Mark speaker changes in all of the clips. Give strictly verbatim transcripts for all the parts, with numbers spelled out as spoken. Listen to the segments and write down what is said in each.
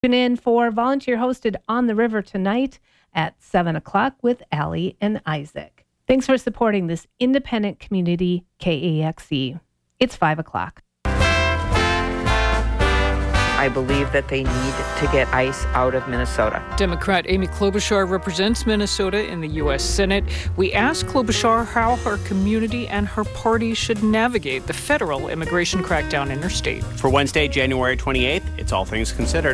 Speaker 1: Tune in for volunteer-hosted On the River tonight at seven o'clock with Allie and Isaac. Thanks for supporting this independent community, K A X E. It's five o'clock.
Speaker 2: I believe that they need to get ICE out of Minnesota.
Speaker 3: Democrat Amy Klobuchar represents Minnesota in the U S Senate. We asked Klobuchar how her community and her party should navigate the federal immigration crackdown in her state.
Speaker 4: For Wednesday, January twenty-eighth, it's All Things Considered.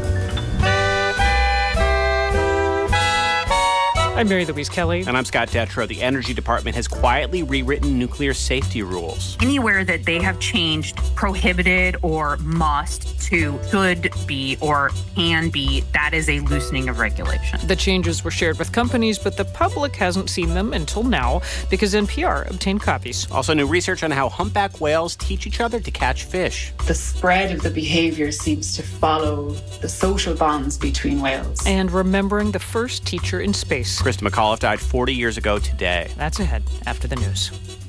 Speaker 3: I'm Mary Louise Kelly.
Speaker 4: And I'm Scott Detrow. The Energy Department has quietly rewritten nuclear safety rules.
Speaker 5: Anywhere that they have changed prohibited or must to should be or can be, that is a loosening of regulation.
Speaker 3: The changes were shared with companies, but the public hasn't seen them until now because N P R obtained copies.
Speaker 4: Also, new research on how humpback whales teach each other to catch fish.
Speaker 6: The spread of the behavior seems to follow the social bonds between whales.
Speaker 3: And remembering the first teacher in space.
Speaker 4: Krista McAuliffe died forty years ago today.
Speaker 3: That's ahead after the news.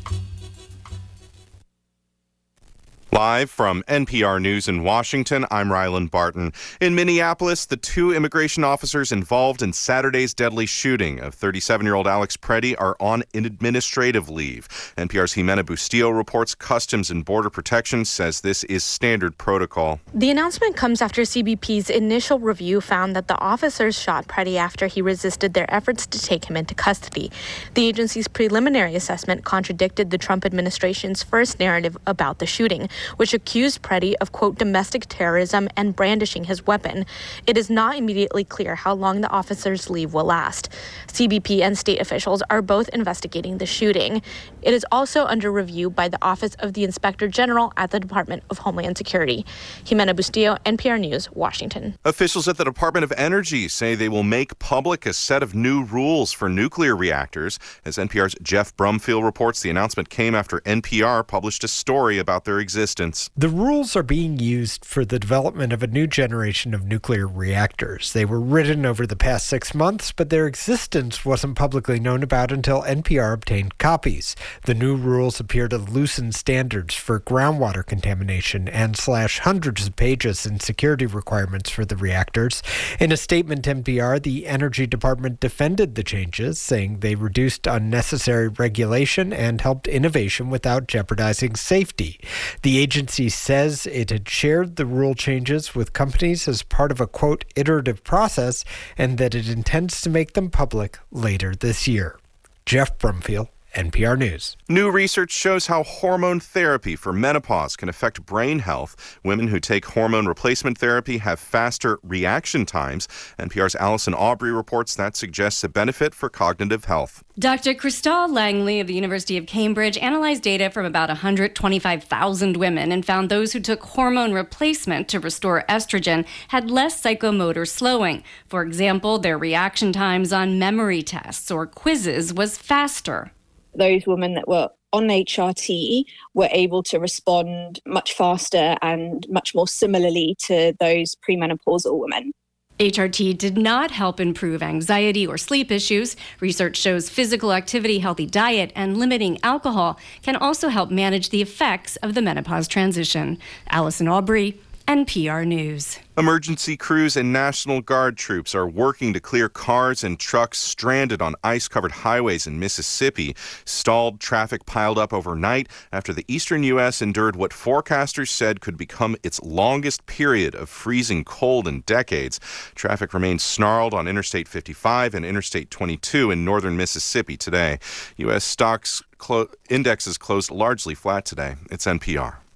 Speaker 7: Live from N P R News in Washington, I'm Rylan Barton. In Minneapolis, the two immigration officers involved in Saturday's deadly shooting of thirty-seven-year-old Alex Preddy are on administrative leave. N P R's Jimena Bustillo reports Customs and Border Protection says this is standard protocol.
Speaker 8: The announcement comes after C B P's initial review found that the officers shot Preddy after he resisted their efforts to take him into custody. The agency's preliminary assessment contradicted the Trump administration's first narrative about the shooting, which accused Preddy of, quote, domestic terrorism and brandishing his weapon. It is not immediately clear how long the officers' leave will last. C B P and state officials are both investigating the shooting. It is also under review by the Office of the Inspector General at the Department of Homeland Security. Jimena Bustillo, N P R News, Washington.
Speaker 7: Officials at the Department of Energy say they will make public a set of new rules for nuclear reactors. As N P R's Jeff Brumfield reports, the announcement came after N P R published a story about their existence.
Speaker 9: The rules are being used for the development of a new generation of nuclear reactors. They were written over the past six months, but their existence wasn't publicly known about until N P R obtained copies. The new rules appear to loosen standards for groundwater contamination and slash hundreds of pages in security requirements for the reactors. In a statement to N P R, the Energy Department defended the changes, saying they reduced unnecessary regulation and helped innovation without jeopardizing safety. The agency says it had shared the rule changes with companies as part of a, quote, iterative process, and that it intends to make them public later this year. Jeff Brumfield, N P R News.
Speaker 7: New research shows how hormone therapy for menopause can affect brain health. Women who take hormone replacement therapy have faster reaction times. N P R's Allison Aubrey reports that suggests a benefit for cognitive health.
Speaker 10: Doctor Christal Langley of the University of Cambridge analyzed data from about one hundred twenty-five thousand women and found those who took hormone replacement to restore estrogen had less psychomotor slowing. For example, their reaction times on memory tests or quizzes was faster.
Speaker 11: Those women that were on H R T were able to respond much faster and much more similarly to those premenopausal women.
Speaker 10: H R T did not help improve anxiety or sleep issues. Research shows physical activity, healthy diet, and limiting alcohol can also help manage the effects of the menopause transition. Allison Aubrey, N P R News.
Speaker 7: Emergency crews and National Guard troops are working to clear cars and trucks stranded on ice-covered highways in Mississippi. Stalled traffic piled up overnight after the eastern U S endured what forecasters said could become its longest period of freezing cold in decades. Traffic remains snarled on Interstate fifty-five and Interstate twenty-two in northern Mississippi today. U S stocks clo- indexes closed largely flat today. It's N P R.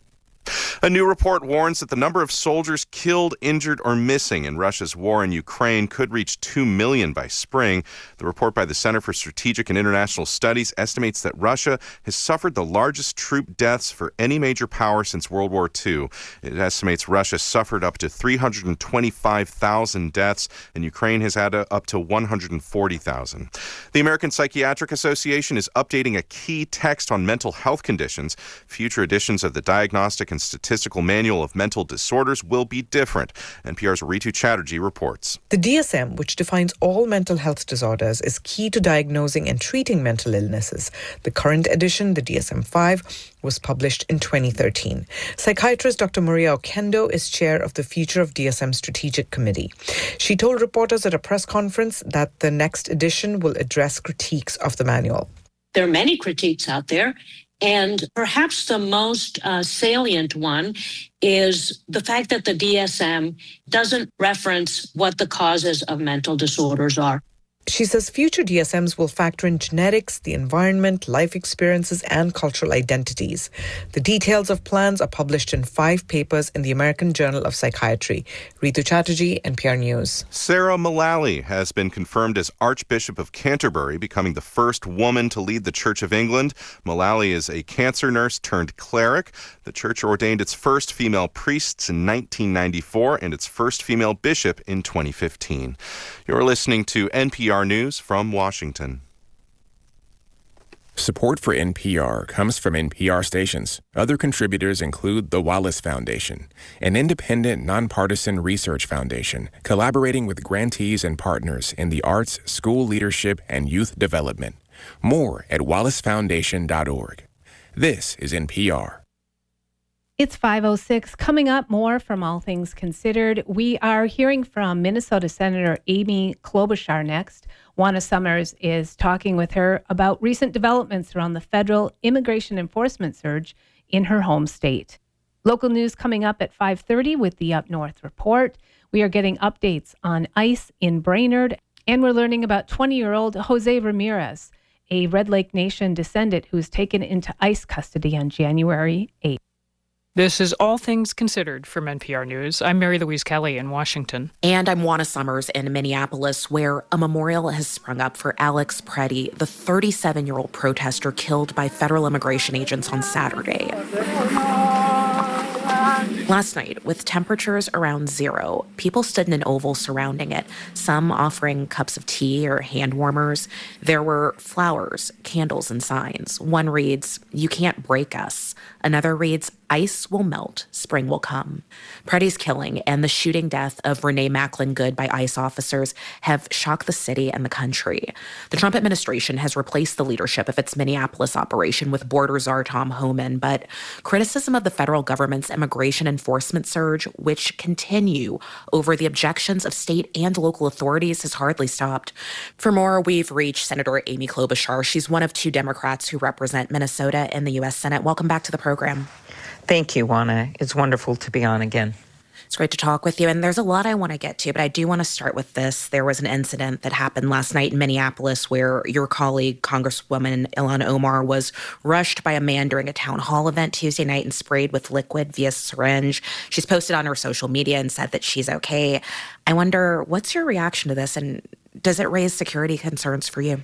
Speaker 7: A new report warns that the number of soldiers killed, injured, or missing in Russia's war in Ukraine could reach two million by spring. The report by the Center for Strategic and International Studies estimates that Russia has suffered the largest troop deaths for any major power since World War Two. It estimates Russia suffered up to three hundred twenty-five thousand deaths, and Ukraine has had up to one hundred forty thousand. The American Psychiatric Association is updating a key text on mental health conditions. Future editions of the Diagnostic and administration's statistical manual of mental disorders will be different. N P R's Ritu Chatterjee reports.
Speaker 12: The D S M, which defines all mental health disorders, is key to diagnosing and treating mental illnesses. The current edition, the D S M five, was published in twenty thirteen. Psychiatrist Doctor Maria Okendo is chair of the Future of D S M Strategic Committee. She told reporters at a press conference that the next edition will address critiques of the manual.
Speaker 13: There are many critiques out there, and perhaps the most uh, salient one is the fact that the D S M doesn't reference what the causes of mental disorders are.
Speaker 12: She says future D S Ms will factor in genetics, the environment, life experiences, and cultural identities. The details of plans are published in five papers in the American Journal of Psychiatry. Ritu Chatterjee, N P R News.
Speaker 7: Sarah Mullally has been confirmed as Archbishop of Canterbury, becoming the first woman to lead the Church of England. Mullally is a cancer nurse turned cleric. The church ordained its first female priests in nineteen ninety-four and its first female bishop in twenty fifteen. You're listening to N P R News from Washington.
Speaker 14: Support for N P R comes from N P R stations. Other contributors include the Wallace Foundation, an independent, nonpartisan research foundation collaborating with grantees and partners in the arts, school leadership, and youth development. More at wallace foundation dot org. This is N P R.
Speaker 1: It's five oh six. Coming up, more from All Things Considered. We are hearing from Minnesota Senator Amy Klobuchar next. Juana Summers is talking with her about recent developments around the federal immigration enforcement surge in her home state. Local news coming up at five thirty with the Up North Report. We are getting updates on ICE in Brainerd, and we're learning about twenty-year-old Jose Ramirez, a Red Lake Nation descendant who was taken into ICE custody on January eighth.
Speaker 3: This is All Things Considered from N P R News. I'm Mary Louise Kelly in Washington.
Speaker 15: And I'm Juana Summers in Minneapolis, where a memorial has sprung up for Alex Preddy, the thirty-seven-year-old protester killed by federal immigration agents on Saturday. Last night, with temperatures around zero, people stood in an oval surrounding it, some offering cups of tea or hand warmers. There were flowers, candles, and signs. One reads, "You can't break us." Another reads, "Ice will melt, spring will come." Preddy's killing and the shooting death of Renee Macklin Good by ICE officers have shocked the city and the country. The Trump administration has replaced the leadership of its Minneapolis operation with border czar Tom Homan, but criticism of the federal government's immigration enforcement surge, which continue over the objections of state and local authorities, has hardly stopped. For more, we've reached Senator Amy Klobuchar. She's one of two Democrats who represent Minnesota in the U S Senate. Welcome back to the program.
Speaker 2: Thank you, Juana. It's wonderful to be on again.
Speaker 15: It's great to talk with you. And there's a lot I want to get to, but I do want to start with this. There was an incident that happened last night in Minneapolis where your colleague, Congresswoman Ilhan Omar, was rushed by a man during a town hall event Tuesday night and sprayed with liquid via syringe. She's posted on her social media and said that she's okay. I wonder, what's your reaction to this, and does it raise security concerns for you?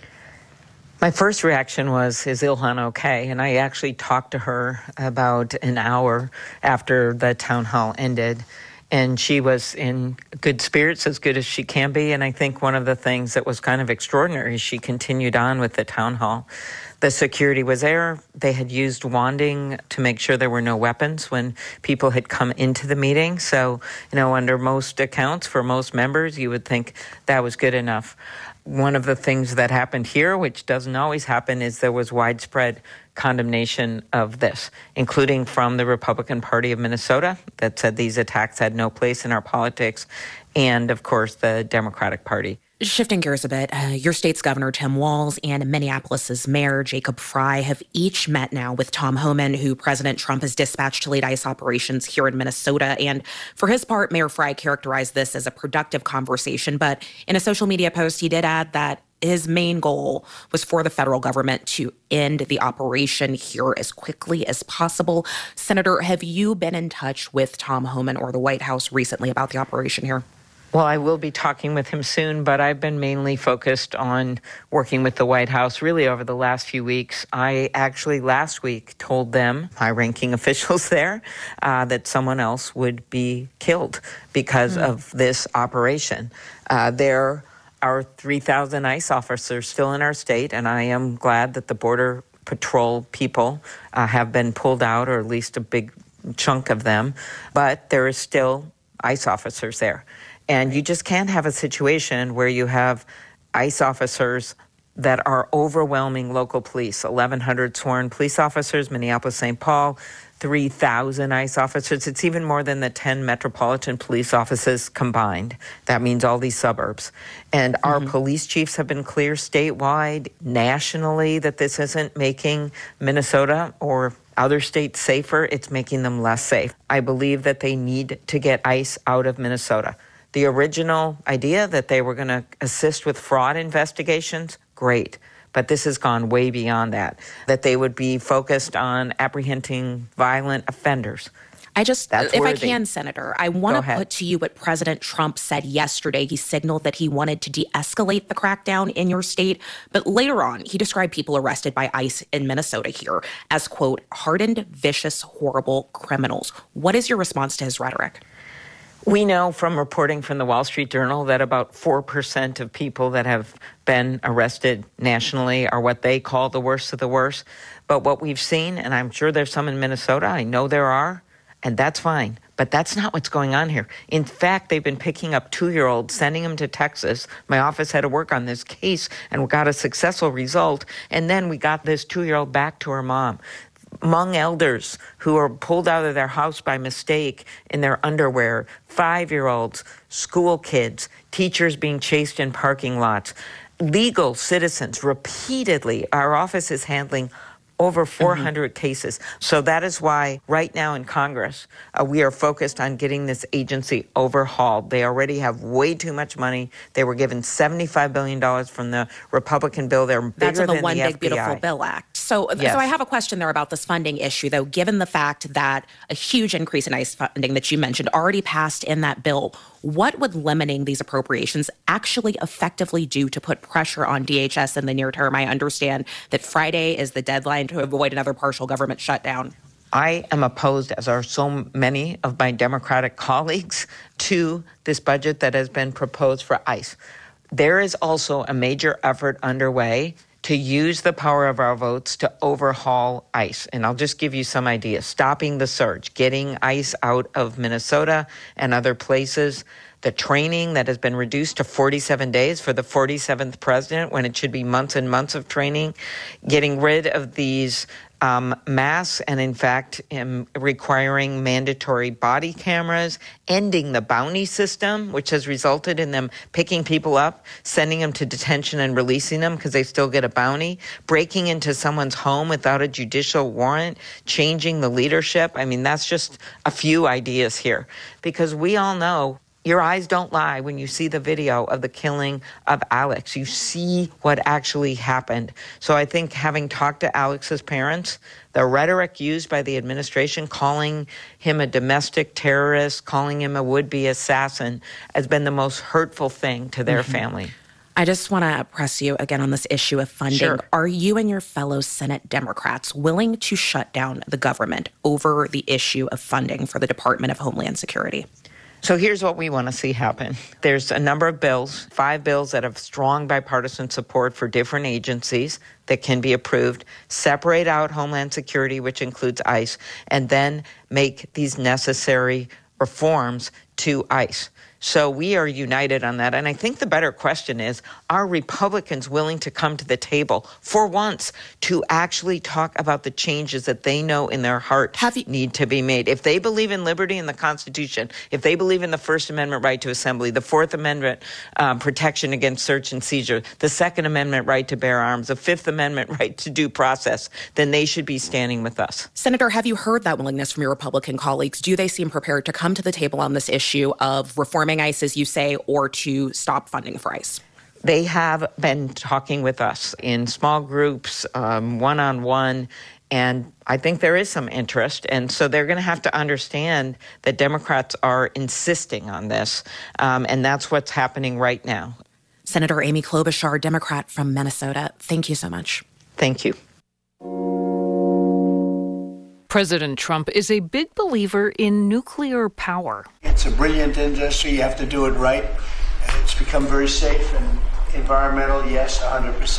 Speaker 2: My first reaction was, is Ilhan okay? And I actually talked to her about an hour after the town hall ended. And she was in good spirits, as good as she can be. And I think one of the things that was kind of extraordinary is she continued on with the town hall. The security was there. They had used wanding to make sure there were no weapons when people had come into the meeting. So, you know, under most accounts, for most members, you would think that was good enough. One of the things that happened here, which doesn't always happen, is there was widespread condemnation of this, including from the Republican Party of Minnesota that said these attacks had no place in our politics, and, of course, the Democratic Party.
Speaker 15: Shifting gears a bit, uh, your state's Governor Tim Walz and Minneapolis's Mayor Jacob Frey have each met now with Tom Homan, who President Trump has dispatched to lead ICE operations here in Minnesota. And for his part, Mayor Frey characterized this as a productive conversation. But in a social media post, he did add that his main goal was for the federal government to end the operation here as quickly as possible. Senator, have you been in touch with Tom Homan or the White House recently about the operation here?
Speaker 2: Well, I will be talking with him soon, but I've been mainly focused on working with the White House really over the last few weeks. I actually last week told them, high-ranking officials there, uh, that someone else would be killed because mm. of this operation. Uh, there are three thousand ICE officers still in our state, and I am glad that the Border Patrol people uh, have been pulled out, or at least a big chunk of them, but there is still ICE officers there. And you just can't have a situation where you have ICE officers that are overwhelming local police, eleven hundred sworn police officers, Minneapolis-Saint Paul, three thousand ICE officers. It's even more than the ten metropolitan police offices combined. That means all these suburbs. And mm-hmm. our police chiefs have been clear statewide, nationally, that this isn't making Minnesota or other states safer. It's making them less safe. I believe that they need to get ICE out of Minnesota. The original idea that they were going to assist with fraud investigations, great. But this has gone way beyond that, that they would be focused on apprehending violent offenders.
Speaker 15: I just,
Speaker 2: That's
Speaker 15: if
Speaker 2: worthy.
Speaker 15: I can, Senator, I want to put to you what President Trump said yesterday. He signaled that he wanted to de-escalate the crackdown in your state. But later on, he described people arrested by ICE in Minnesota here as, quote, hardened, vicious, horrible criminals. What is your response to his rhetoric?
Speaker 2: We know from reporting from the Wall Street Journal that about four percent of people that have been arrested nationally are what they call the worst of the worst. But what we've seen, and I'm sure there's some in Minnesota, I know there are, and that's fine. But that's not what's going on here. In fact, they've been picking up two-year-olds, sending them to Texas. My office had to work on this case and got a successful result. And then we got this two-year-old back to her mom. Among elders who are pulled out of their house by mistake in their underwear, five-year-olds, school kids, teachers being chased in parking lots, legal citizens repeatedly. Our office is handling over four hundred mm-hmm. cases. So that is why right now in Congress, uh, we are focused on getting this agency overhauled. They already have way too much money. They were given seventy-five billion dollars from the Republican bill. They're bigger
Speaker 15: That's in the
Speaker 2: than
Speaker 15: One
Speaker 2: the
Speaker 15: Big
Speaker 2: F B I.
Speaker 15: Beautiful Bill Act. So,
Speaker 2: Yes.
Speaker 15: so I have a question there about this funding issue, though. Given the fact that a huge increase in ICE funding that you mentioned already passed in that bill, what would limiting these appropriations actually effectively do to put pressure on D H S in the near term? I understand that Friday is the deadline to avoid another partial government shutdown.
Speaker 2: I am opposed, as are so many of my Democratic colleagues, to this budget that has been proposed for ICE. There is also a major effort underway to use the power of our votes to overhaul ICE. And I'll just give you some ideas. Stopping the surge, getting ICE out of Minnesota and other places, the training that has been reduced to forty-seven days for the forty-seventh president when it should be months and months of training, getting rid of these um, masks and, in fact, um, requiring mandatory body cameras, ending the bounty system, which has resulted in them picking people up, sending them to detention and releasing them because they still get a bounty, breaking into someone's home without a judicial warrant, changing the leadership. I mean, that's just a few ideas here because we all know your eyes don't lie when you see the video of the killing of Alex. You see what actually happened. So I think having talked to Alex's parents, the rhetoric used by the administration, calling him a domestic terrorist, calling him a would-be assassin, has been the most hurtful thing to their mm-hmm. family.
Speaker 15: I just want to press you again on this issue of funding.
Speaker 2: Sure.
Speaker 15: Are you and your fellow Senate Democrats willing to shut down the government over the issue of funding for the Department of Homeland Security?
Speaker 2: So here's what we want to see happen. There's a number of bills, five bills that have strong bipartisan support for different agencies that can be approved, separate out Homeland Security, which includes ICE, and then make these necessary reforms to ICE. So we are united on that. And I think the better question is, are Republicans willing to come to the table for once to actually talk about the changes that they know in their heart you- need to be made? If they believe in liberty and the Constitution, if they believe in the First Amendment right to assembly, the Fourth Amendment um, protection against search and seizure, the Second Amendment right to bear arms, the Fifth Amendment right to due process, then they should be standing with us.
Speaker 15: Senator, have you heard that willingness from your Republican colleagues? Do they seem prepared to come to the table on this issue of reforming ICE, as you say, or to stop funding for ICE?
Speaker 2: They have been talking with us in small groups, um, one-on-one, and I think there is some interest. And so they're going to have to understand that Democrats are insisting on this, um, and that's what's happening right now.
Speaker 15: Senator Amy Klobuchar, Democrat from Minnesota, thank you so much.
Speaker 2: Thank you.
Speaker 3: President Trump is a big believer in nuclear power.
Speaker 16: It's a brilliant industry. You have to do it right. It's become very safe and environmental, yes, one hundred percent.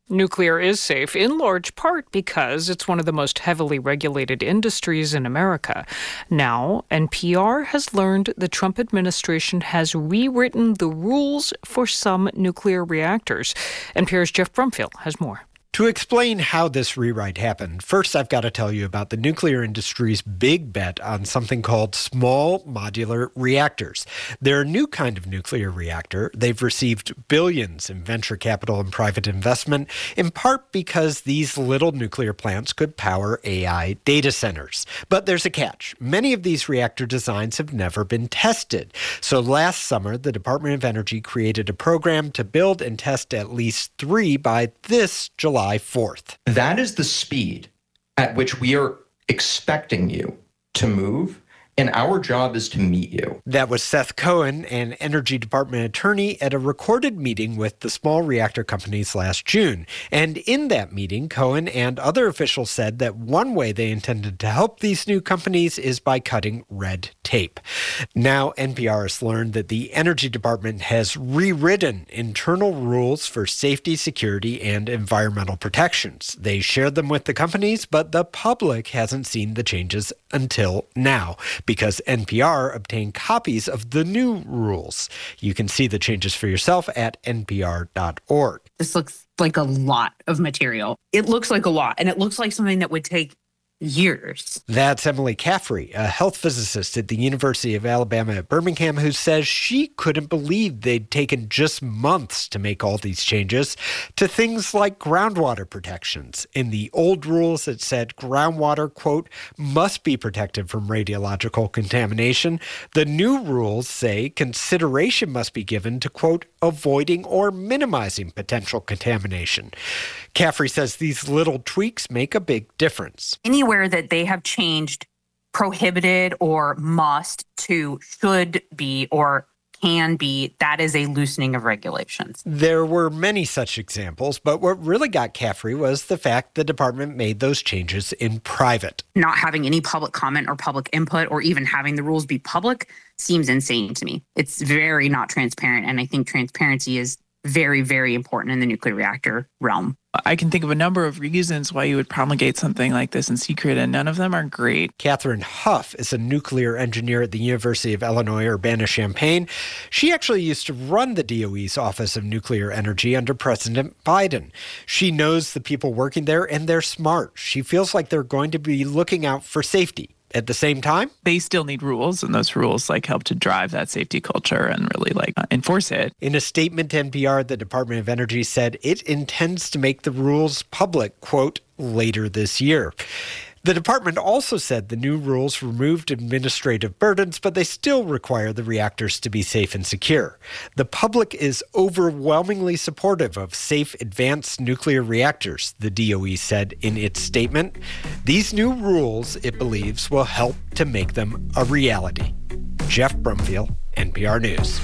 Speaker 3: Nuclear is safe in large part because it's one of the most heavily regulated industries in America. Now, N P R has learned the Trump administration has rewritten the rules for some nuclear reactors. N P R's Jeff Brumfield has more.
Speaker 9: To explain how this rewrite happened, first I've got to tell you about the nuclear industry's big bet on something called small modular reactors. They're a new kind of nuclear reactor. They've received billions in venture capital and private investment, in part because these little nuclear plants could power A I data centers. But there's a catch. Many of these reactor designs have never been tested. So last summer, the Department of Energy created a program to build and test at least three by this July fourth.
Speaker 17: That is the speed at which we are expecting you to move, and our job is to meet you.
Speaker 9: That was Seth Cohen, an Energy Department attorney, at a recorded meeting with the small reactor companies last June. And in that meeting, Cohen and other officials said that one way they intended to help these new companies is by cutting red tape. Now, N P R has learned that the Energy Department has rewritten internal rules for safety, security, and environmental protections. They shared them with the companies, but the public hasn't seen the changes until now, because N P R obtained copies of the new rules. You can see the changes for yourself at N P R dot org.
Speaker 5: This looks like a lot of material. It looks like a lot, and it looks like something that would take years.
Speaker 9: That's Emily Caffrey, a health physicist at the University of Alabama at Birmingham, who says she couldn't believe they'd taken just months to make all these changes to things like groundwater protections. In the old rules, it said groundwater, quote, must be protected from radiological contamination. The new rules say consideration must be given to, quote, avoiding or minimizing potential contamination. Caffrey says these little tweaks make a big difference.
Speaker 5: Anywhere that they have changed prohibited or must to should be or can be, that is a loosening of regulations.
Speaker 9: There were many such examples, but what really got Caffrey was the fact the department made those changes in private.
Speaker 5: Not having any public comment or public input or even having the rules be public seems insane to me. It's very not transparent, and I think transparency is very, very important in the nuclear reactor realm.
Speaker 18: I can think of a number of reasons why you would promulgate something like this in secret, and none of them are great.
Speaker 9: Catherine Huff is a nuclear engineer at the University of Illinois Urbana-Champaign. She actually used to run the D O E's Office of Nuclear Energy under President Biden. She knows the people working there, and they're smart. She feels like they're going to be looking out for safety. At the same time,
Speaker 18: they still need rules, and those rules like help to drive that safety culture and really like uh, enforce it.
Speaker 9: In a statement to N P R, the Department of Energy said it intends to make the rules public, quote, later this year. The department also said the new rules removed administrative burdens, but they still require the reactors to be safe and secure. The public is overwhelmingly supportive of safe, advanced nuclear reactors, the D O E said in its statement. These new rules, it believes, will help to make them a reality. Jeff Brumfield, N P R News.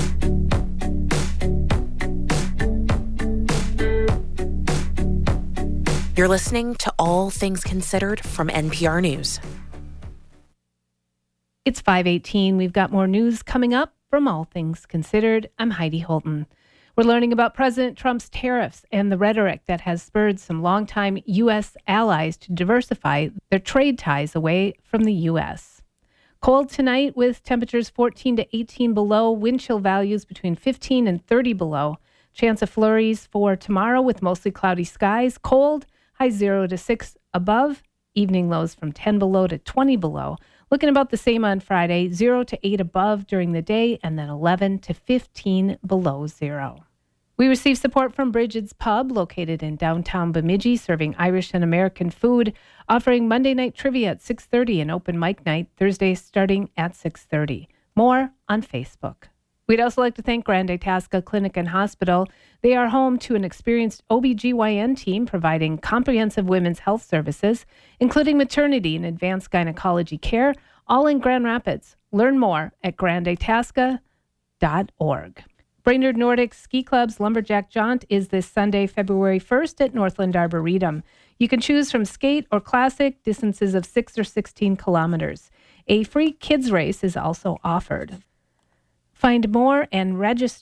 Speaker 15: You're listening to All Things Considered from N P R News.
Speaker 1: It's five eighteen. We've got more news coming up from All Things Considered. I'm Heidi Holton. We're learning about President Trump's tariffs and the rhetoric that has spurred some longtime U S allies to diversify their trade ties away from the U S. Cold tonight with temperatures fourteen to eighteen below, wind chill values between fifteen and thirty below. Chance of flurries for tomorrow with mostly cloudy skies. Cold, high zero to six above. Evening lows from ten below to twenty below. Looking about the same on Friday, zero to eight above during the day, and then eleven to fifteen below zero. We received support from Bridget's Pub, located in downtown Bemidji, serving Irish and American food, offering Monday night trivia at six thirty and open mic night Thursday starting at six thirty. More on Facebook. We'd also like to thank Grand Itasca Clinic and Hospital. They are home to an experienced O B G Y N team providing comprehensive women's health services, including maternity and advanced gynecology care, all in Grand Rapids. Learn more at grand itasca dot org. Brainerd Nordic Ski Club's Lumberjack Jaunt is this Sunday, February first at Northland Arboretum. You can choose from skate or classic, distances of six or sixteen kilometers. A free kids race is also offered. Find more and register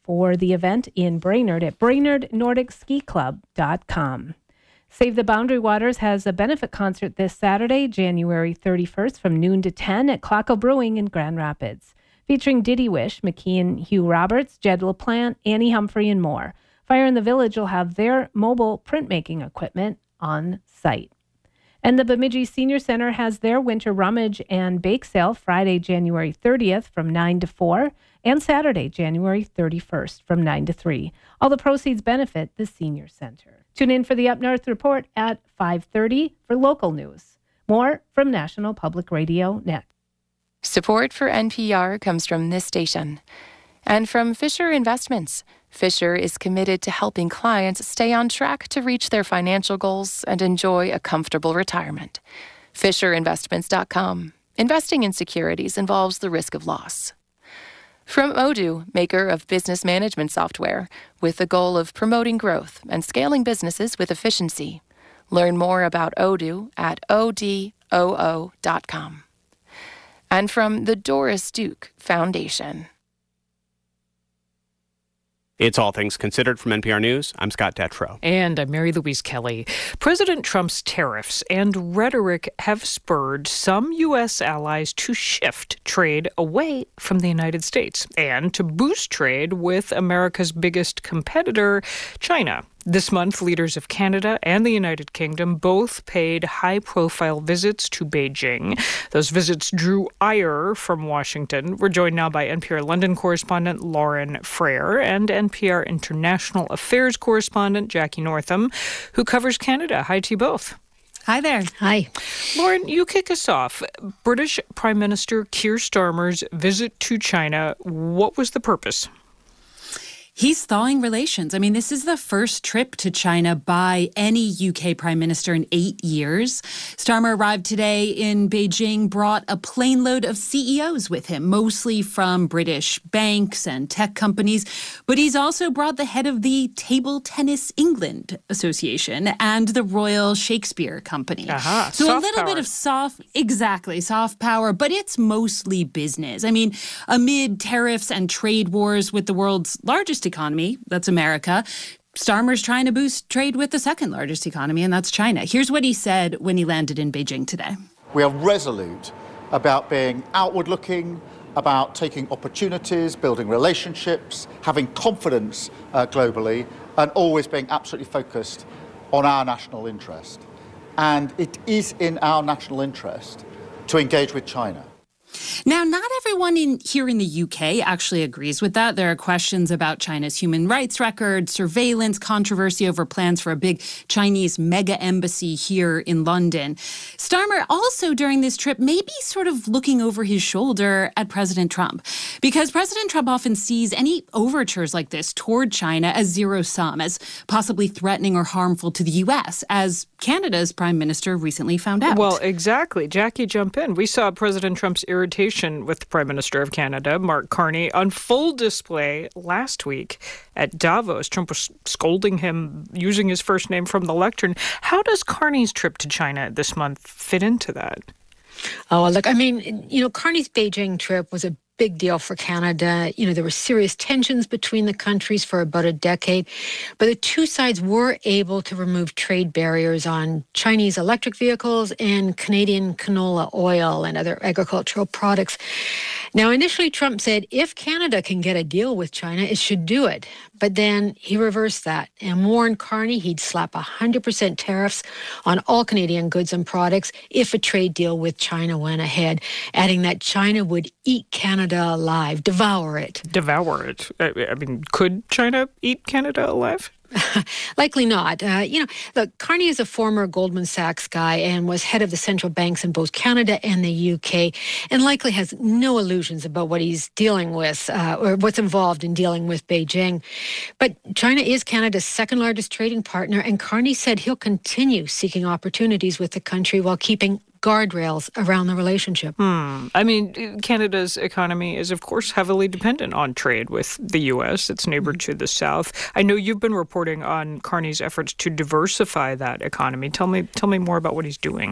Speaker 1: for the event in Brainerd at brainerd nordic ski club dot com. Save the Boundary Waters has a benefit concert this Saturday, January thirty-first from noon to ten at Clocko Brewing in Grand Rapids, featuring Diddy Wish, McKean Hugh Roberts, Jed LaPlante, Annie Humphrey, and more. Fire in the Village will have their mobile printmaking equipment on site. And the Bemidji Senior Center has their winter rummage and bake sale Friday, January thirtieth from nine to four and Saturday, January thirty-first from nine to three. All the proceeds benefit the Senior Center. Tune in for the Up North Report at five thirty for local news. More from National Public Radio next.
Speaker 19: Support for N P R comes from this station and from Fisher Investments. Fisher is committed to helping clients stay on track to reach their financial goals and enjoy a comfortable retirement. Fisher Investments dot com. Investing in securities involves the risk of loss. From Odoo, maker of business management software, with the goal of promoting growth and scaling businesses with efficiency. Learn more about Odoo at O D O O dot com. And from the Doris Duke Foundation.
Speaker 4: It's All Things Considered from N P R News. I'm Scott Detrow.
Speaker 3: And I'm Mary Louise Kelly. President Trump's tariffs and rhetoric have spurred some U S allies to shift trade away from the United States and to boost trade with America's biggest competitor, China. This month, leaders of Canada and the United Kingdom both paid high-profile visits to Beijing. Those visits drew ire from Washington. We're joined now by N P R London correspondent Lauren Frere and N P R International Affairs correspondent Jackie Northam, who covers Canada. Hi to you both.
Speaker 20: Hi there.
Speaker 1: Hi.
Speaker 3: Lauren, you kick us off. British Prime Minister Keir Starmer's visit to China, what was the purpose?
Speaker 20: He's thawing relations. I mean, this is the first trip to China by any U K prime minister in eight years. Starmer arrived today in Beijing, brought a plane load of C E Os with him, mostly from British banks and tech companies. But he's also brought the head of the Table Tennis England Association and the Royal Shakespeare Company.
Speaker 3: Aha,
Speaker 20: so
Speaker 3: soft
Speaker 20: a little
Speaker 3: power.
Speaker 20: bit of soft, exactly, soft power, but it's mostly business. I mean, amid tariffs and trade wars with the world's largest economy, that's America, Starmer's trying to boost trade with the second largest economy, and that's China. Here's what he said when he landed in Beijing today.
Speaker 21: We are resolute about being outward-looking, about taking opportunities, building relationships, having confidence uh, globally, and always being absolutely focused on our national interest. And it is in our national interest to engage with China.
Speaker 20: Now, not everyone in here in the U K actually agrees with that. There are questions about China's human rights record, surveillance, controversy over plans for a big Chinese mega embassy here in London. Starmer also during this trip may be sort of looking over his shoulder at President Trump, because President Trump often sees any overtures like this toward China as zero-sum, as possibly threatening or harmful to the U S, as Canada's prime minister recently found out.
Speaker 3: Well, exactly. Jackie, jump in. We saw President Trump's irritation with the Prime Minister of Canada, Mark Carney, on full display last week at Davos. Trump was scolding him, using his first name from the lectern. How does Carney's trip to China this month fit into that?
Speaker 22: Oh, look, I mean, you know, Carney's Beijing trip was a big deal for Canada. You know, there were serious tensions between the countries for about a decade, but the two sides were able to remove trade barriers on Chinese electric vehicles and Canadian canola oil and other agricultural products. Now, initially, Trump said if Canada can get a deal with China, it should do it. But then he reversed that and warned Carney he'd slap one hundred percent tariffs on all Canadian goods and products if a trade deal with China went ahead, adding that China would eat Canada alive, devour it.
Speaker 3: Devour it. I, I mean, could China eat Canada alive?
Speaker 22: Likely not. Uh, you know, look, Carney is a former Goldman Sachs guy and was head of the central banks in both Canada and the U K, and likely has no illusions about what he's dealing with uh, or what's involved in dealing with Beijing. But China is Canada's second largest trading partner, and Carney said he'll continue seeking opportunities with the country while keeping guardrails around the relationship.
Speaker 3: Hmm. I mean, Canada's economy is, of course, heavily dependent on trade with the U S, its neighbor mm-hmm. to the south. I know you've been reporting on Carney's efforts to diversify that economy. Tell me, tell me more about what he's doing.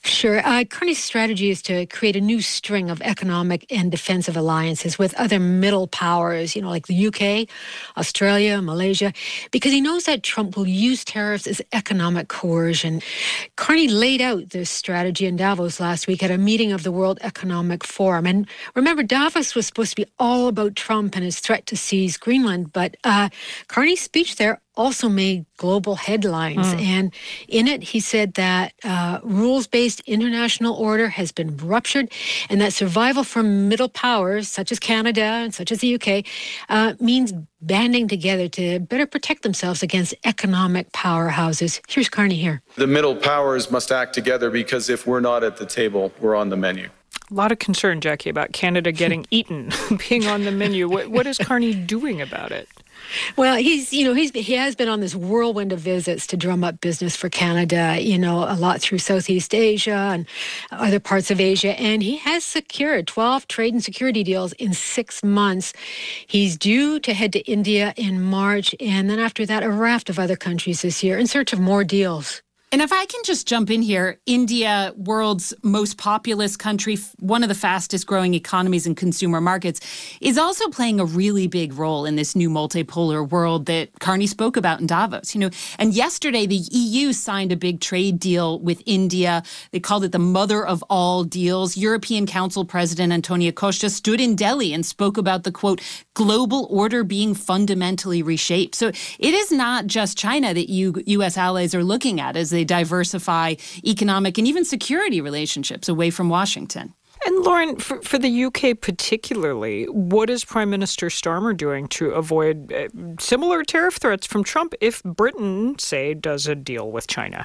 Speaker 22: Sure. Uh, Carney's strategy is to create a new string of economic and defensive alliances with other middle powers, you know, like the U K, Australia, Malaysia, because he knows that Trump will use tariffs as economic coercion. Carney laid out this strategy in Davos last week at a meeting of the World Economic Forum. And remember, Davos was supposed to be all about Trump and his threat to seize Greenland, but uh, Carney's speech there also made global headlines. Mm. And in it, he said that uh, rules-based international order has been ruptured and that survival from middle powers, such as Canada and such as the U K, uh, means banding together to better protect themselves against economic powerhouses. Here's Carney here.
Speaker 6: The middle powers must act together because if we're not at the table, we're on the menu.
Speaker 3: A lot of concern, Jackie, about Canada getting eaten, being on the menu. What, what is Carney doing about it?
Speaker 22: Well, he's, you know, he's he has been on this whirlwind of visits to drum up business for Canada, you know, a lot through Southeast Asia and other parts of Asia. And he has secured twelve trade and security deals in six months. He's due to head to India in March. And then after that, a raft of other countries this year in search of more deals.
Speaker 20: And if I can just jump in here, India, world's most populous country, one of the fastest growing economies and consumer markets, is also playing a really big role in this new multipolar world that Carney spoke about in Davos. You know, and yesterday the E U signed a big trade deal with India. They called it the mother of all deals. European Council President Antonio Costa stood in Delhi and spoke about the, quote, global order being fundamentally reshaped. So it is not just China that you, U S allies are looking at as they diversify economic and even security relationships away from Washington.
Speaker 3: And Lauren, for, for the U K particularly, what is Prime Minister Starmer doing to avoid uh, similar tariff threats from Trump if Britain, say, does a deal with China?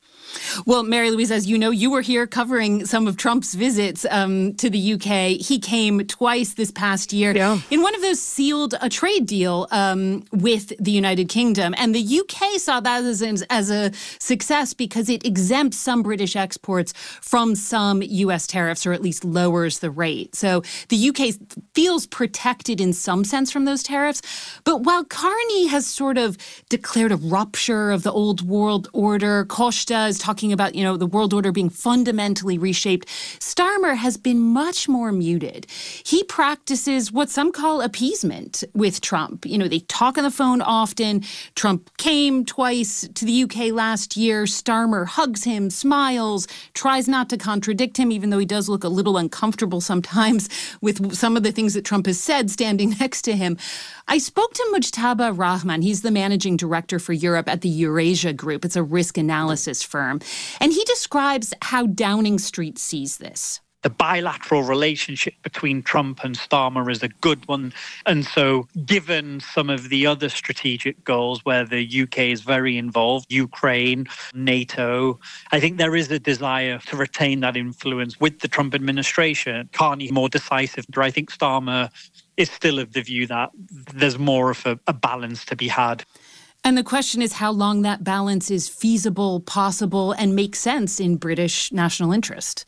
Speaker 20: Well, Mary Louise, as you know, you were here covering some of Trump's visits um, to the U K. He came twice this past year.
Speaker 3: Yeah.
Speaker 20: In one of those sealed a trade deal um, with the United Kingdom. And the U K saw that as, as a success because it exempts some British exports from some U S tariffs, or at least lowers the rate. So the U K feels protected in some sense from those tariffs. But while Carney has sort of declared a rupture of the old world order, Costa is talking about, you know, the world order being fundamentally reshaped, Starmer has been much more muted. He practices what some call appeasement with Trump. You know, they talk on the phone often. Trump came twice to the U K last year. Starmer hugs him, smiles, tries not to contradict him, even though he does look a little uncomfortable sometimes with some of the things that Trump has said standing next to him. I spoke to Mujtaba Rahman. He's the managing director for Europe at the Eurasia Group. It's a risk analysis firm. And he describes how Downing Street sees this.
Speaker 8: The bilateral relationship between Trump and Starmer is a good one. And so given some of the other strategic goals where the U K is very involved, Ukraine, NATO, I think there is a desire to retain that influence with the Trump administration. Carney more decisive, but I think Starmer is still of the view that there's more of a, a balance to be had.
Speaker 20: And the question is how long that balance is feasible, possible, and makes sense in British national interest.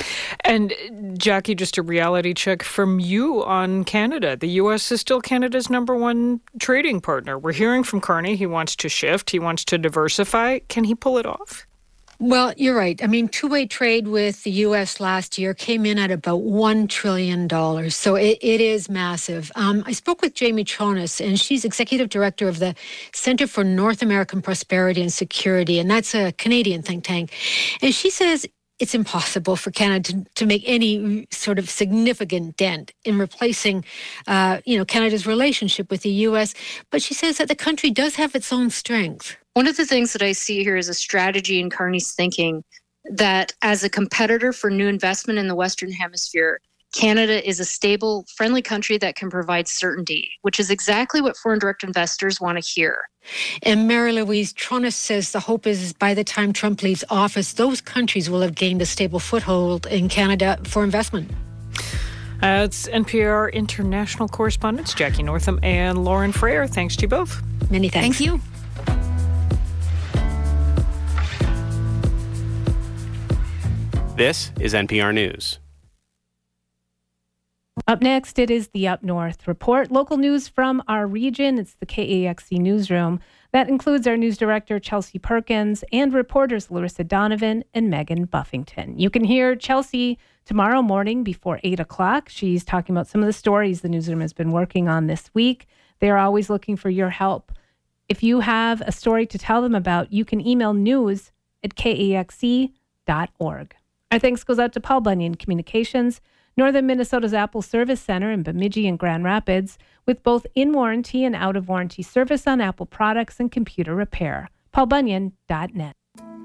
Speaker 3: And Jackie, just a reality check from you on Canada. The U S is still Canada's number one trading partner. We're hearing from Carney. He wants to shift. He wants to diversify. Can he pull it off?
Speaker 22: Well, you're right. I mean, two-way trade with the U S last year came in at about one trillion dollars. So it, it is massive. Um, I spoke with Jamie Chonas, and she's executive director of the Center for North American Prosperity and Security, and that's a Canadian think tank. And she says it's impossible for Canada to, to make any sort of significant dent in replacing, uh, you know, Canada's relationship with the U S. But she says that the country does have its own strength.
Speaker 23: One of the things that I see here is a strategy in Carney's thinking that as a competitor for new investment in the Western Hemisphere, Canada is a stable, friendly country that can provide certainty, which is exactly what foreign direct investors want to hear.
Speaker 22: And Mary Louise Tronis says the hope is by the time Trump leaves office, those countries will have gained a stable foothold in Canada for investment.
Speaker 3: Uh, it's N P R international correspondents Jackie Northam and Lauren Frayer. Thanks to you both.
Speaker 22: Many thanks.
Speaker 20: Thank you.
Speaker 4: This is N P R News.
Speaker 1: Up next, it is the Up North Report. Local news from our region. It's the K A X C newsroom. That includes our news director, Chelsea Perkins, and reporters Larissa Donovan and Megan Buffington. You can hear Chelsea tomorrow morning before eight o'clock. She's talking about some of the stories the newsroom has been working on this week. They're always looking for your help. If you have a story to tell them about, you can email news at k a x c dot org. Our thanks goes out to Paul Bunyan Communications, Northern Minnesota's Apple Service Center in Bemidji and Grand Rapids, with both in-warranty and out-of-warranty service on Apple products and computer repair. paul bunyan dot net.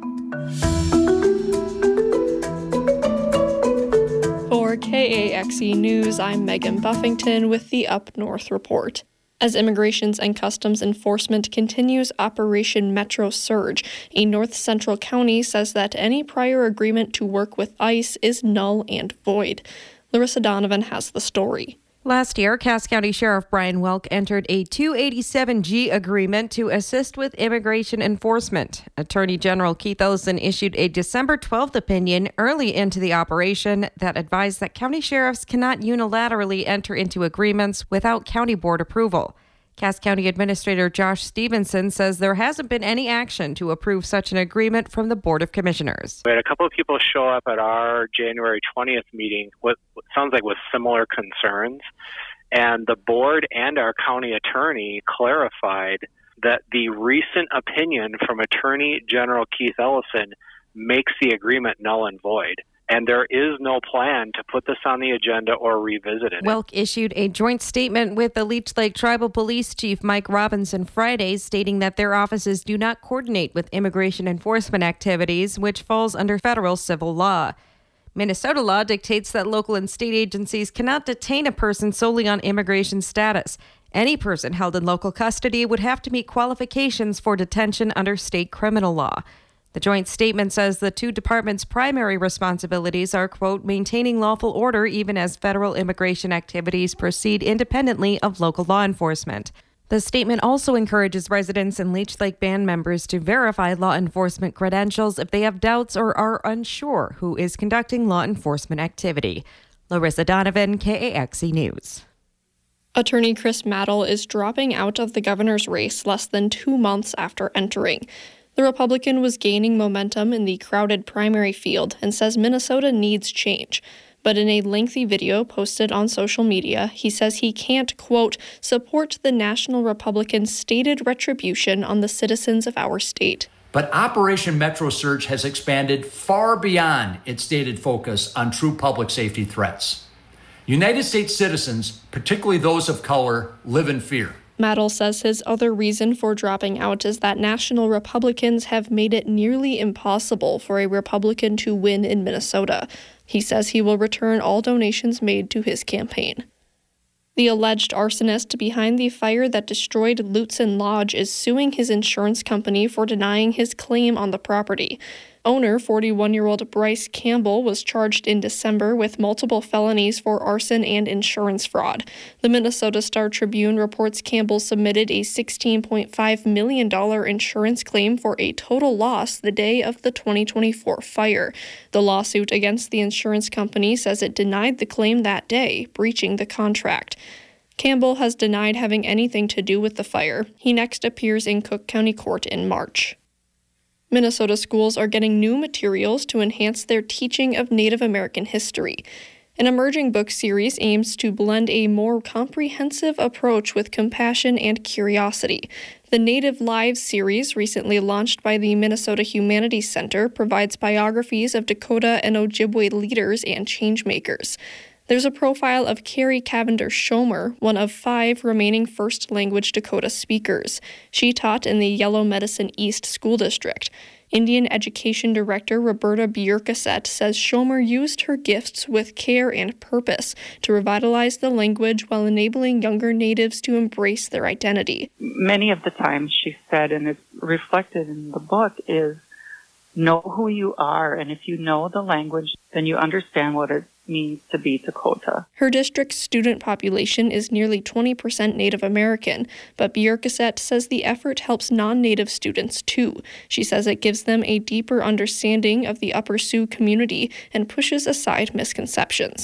Speaker 10: For K A X E News, I'm Megan Buffington with the Up North Report. As Immigrations and Customs Enforcement continues Operation Metro Surge, a North Central county says that any prior agreement to work with ICE is null and void. Larissa Donovan has the story.
Speaker 11: Last year, Cass County Sheriff Brian Welk entered a two eighty-seven G agreement to assist with immigration enforcement. Attorney General Keith Ellison issued a December twelfth opinion early into the operation that advised that county sheriffs cannot unilaterally enter into agreements without county board approval. Cass County Administrator Josh Stevenson says there hasn't been any action to approve such an agreement from the Board of Commissioners.
Speaker 13: We had a couple of people show up at our January twentieth meeting with what sounds like with similar concerns, and the board and our county attorney clarified that the recent opinion from Attorney General Keith Ellison makes the agreement null and void. And there is no plan to put this on the agenda or revisit it.
Speaker 11: Welk issued a joint statement with the Leech Lake Tribal Police Chief Mike Robinson Friday, stating that their offices do not coordinate with immigration enforcement activities, which falls under federal civil law. Minnesota law dictates that local and state agencies cannot detain a person solely on immigration status. Any person held in local custody would have to meet qualifications for detention under state criminal law. The joint statement says the two departments' primary responsibilities are, quote, maintaining lawful order even as federal immigration activities proceed independently of local law enforcement. The statement also encourages residents and Leech Lake Band members to verify law enforcement credentials if they have doubts or are unsure who is conducting law enforcement activity. Larissa Donovan, K A X E News.
Speaker 10: Attorney Chris Mattel is dropping out of the governor's race less than two months after entering. The Republican was gaining momentum in the crowded primary field and says Minnesota needs change. But in a lengthy video posted on social media, he says he can't, quote, support the National Republican's stated retribution on the citizens of our state.
Speaker 24: But Operation Metro Surge has expanded far beyond its stated focus on true public safety threats. United States citizens, particularly those of color, live in fear.
Speaker 10: Mattel says his other reason for dropping out is that national Republicans have made it nearly impossible for a Republican to win in Minnesota. He says he will return all donations made to his campaign. The alleged arsonist behind the fire that destroyed Lutsen Lodge is suing his insurance company for denying his claim on the property. Owner, forty-one-year-old Bryce Campbell, was charged in December with multiple felonies for arson and insurance fraud. The Minnesota Star Tribune reports Campbell submitted a sixteen point five million dollars insurance claim for a total loss the day of the twenty twenty-four fire. The lawsuit against the insurance company says it denied the claim that day, breaching the contract. Campbell has denied having anything to do with the fire. He next appears in Cook County Court in March. Minnesota schools are getting new materials to enhance their teaching of Native American history. An emerging book series aims to blend a more comprehensive approach with compassion and curiosity. The Native Lives series, recently launched by the Minnesota Humanities Center, provides biographies of Dakota and Ojibwe leaders and changemakers. There's a profile of Carrie Cavender Schomer, one of five remaining first-language Dakota speakers. She taught in the Yellow Medicine East School District. Indian Education Director Roberta Bjorkaset says Schomer used her gifts with care and purpose to revitalize the language while enabling younger natives to embrace their identity.
Speaker 25: Many of the times, she said, and it's reflected in the book, is know who you are, and if you know the language, then you understand what it means to be Dakota.
Speaker 10: Her district's student population is nearly twenty percent Native American, but Bjorkaset says the effort helps non-Native students too. She says it gives them a deeper understanding of the Upper Sioux community and pushes aside misconceptions.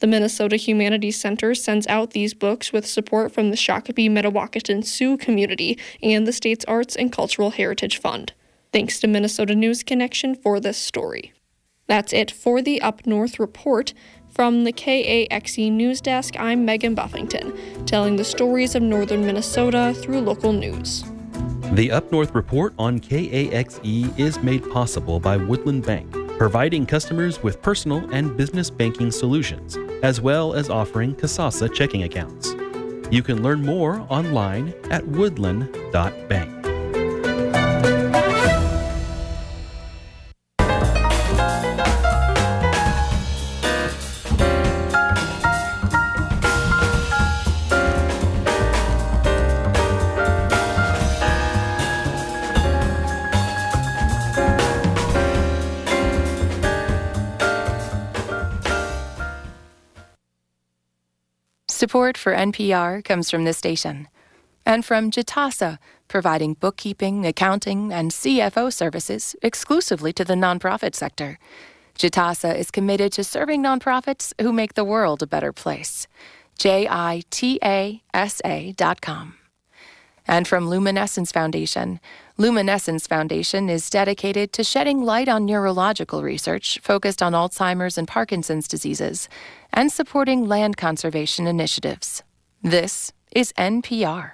Speaker 10: The Minnesota Humanities Center sends out these books with support from the Shakopee Mdewakanton Sioux community and the state's Arts and Cultural Heritage Fund. Thanks to Minnesota News Connection for this story. That's it for the Up North Report. From the K A X E News Desk, I'm Megan Buffington, telling the stories of northern Minnesota through local news.
Speaker 2: The Up North Report on K A X E is made possible by Woodland Bank, providing customers with personal and business banking solutions, as well as offering Kasasa checking accounts. You can learn more online at woodland dot bank.
Speaker 19: Support for N P R comes from this station and from Jitasa, providing bookkeeping, accounting, and C F O services exclusively to the nonprofit sector. Jitasa is committed to serving nonprofits who make the world a better place. J I T A S A dot com. And from Luminescence Foundation. Luminescence Foundation is dedicated to shedding light on neurological research focused on Alzheimer's and Parkinson's diseases and supporting land conservation initiatives. This is N P R.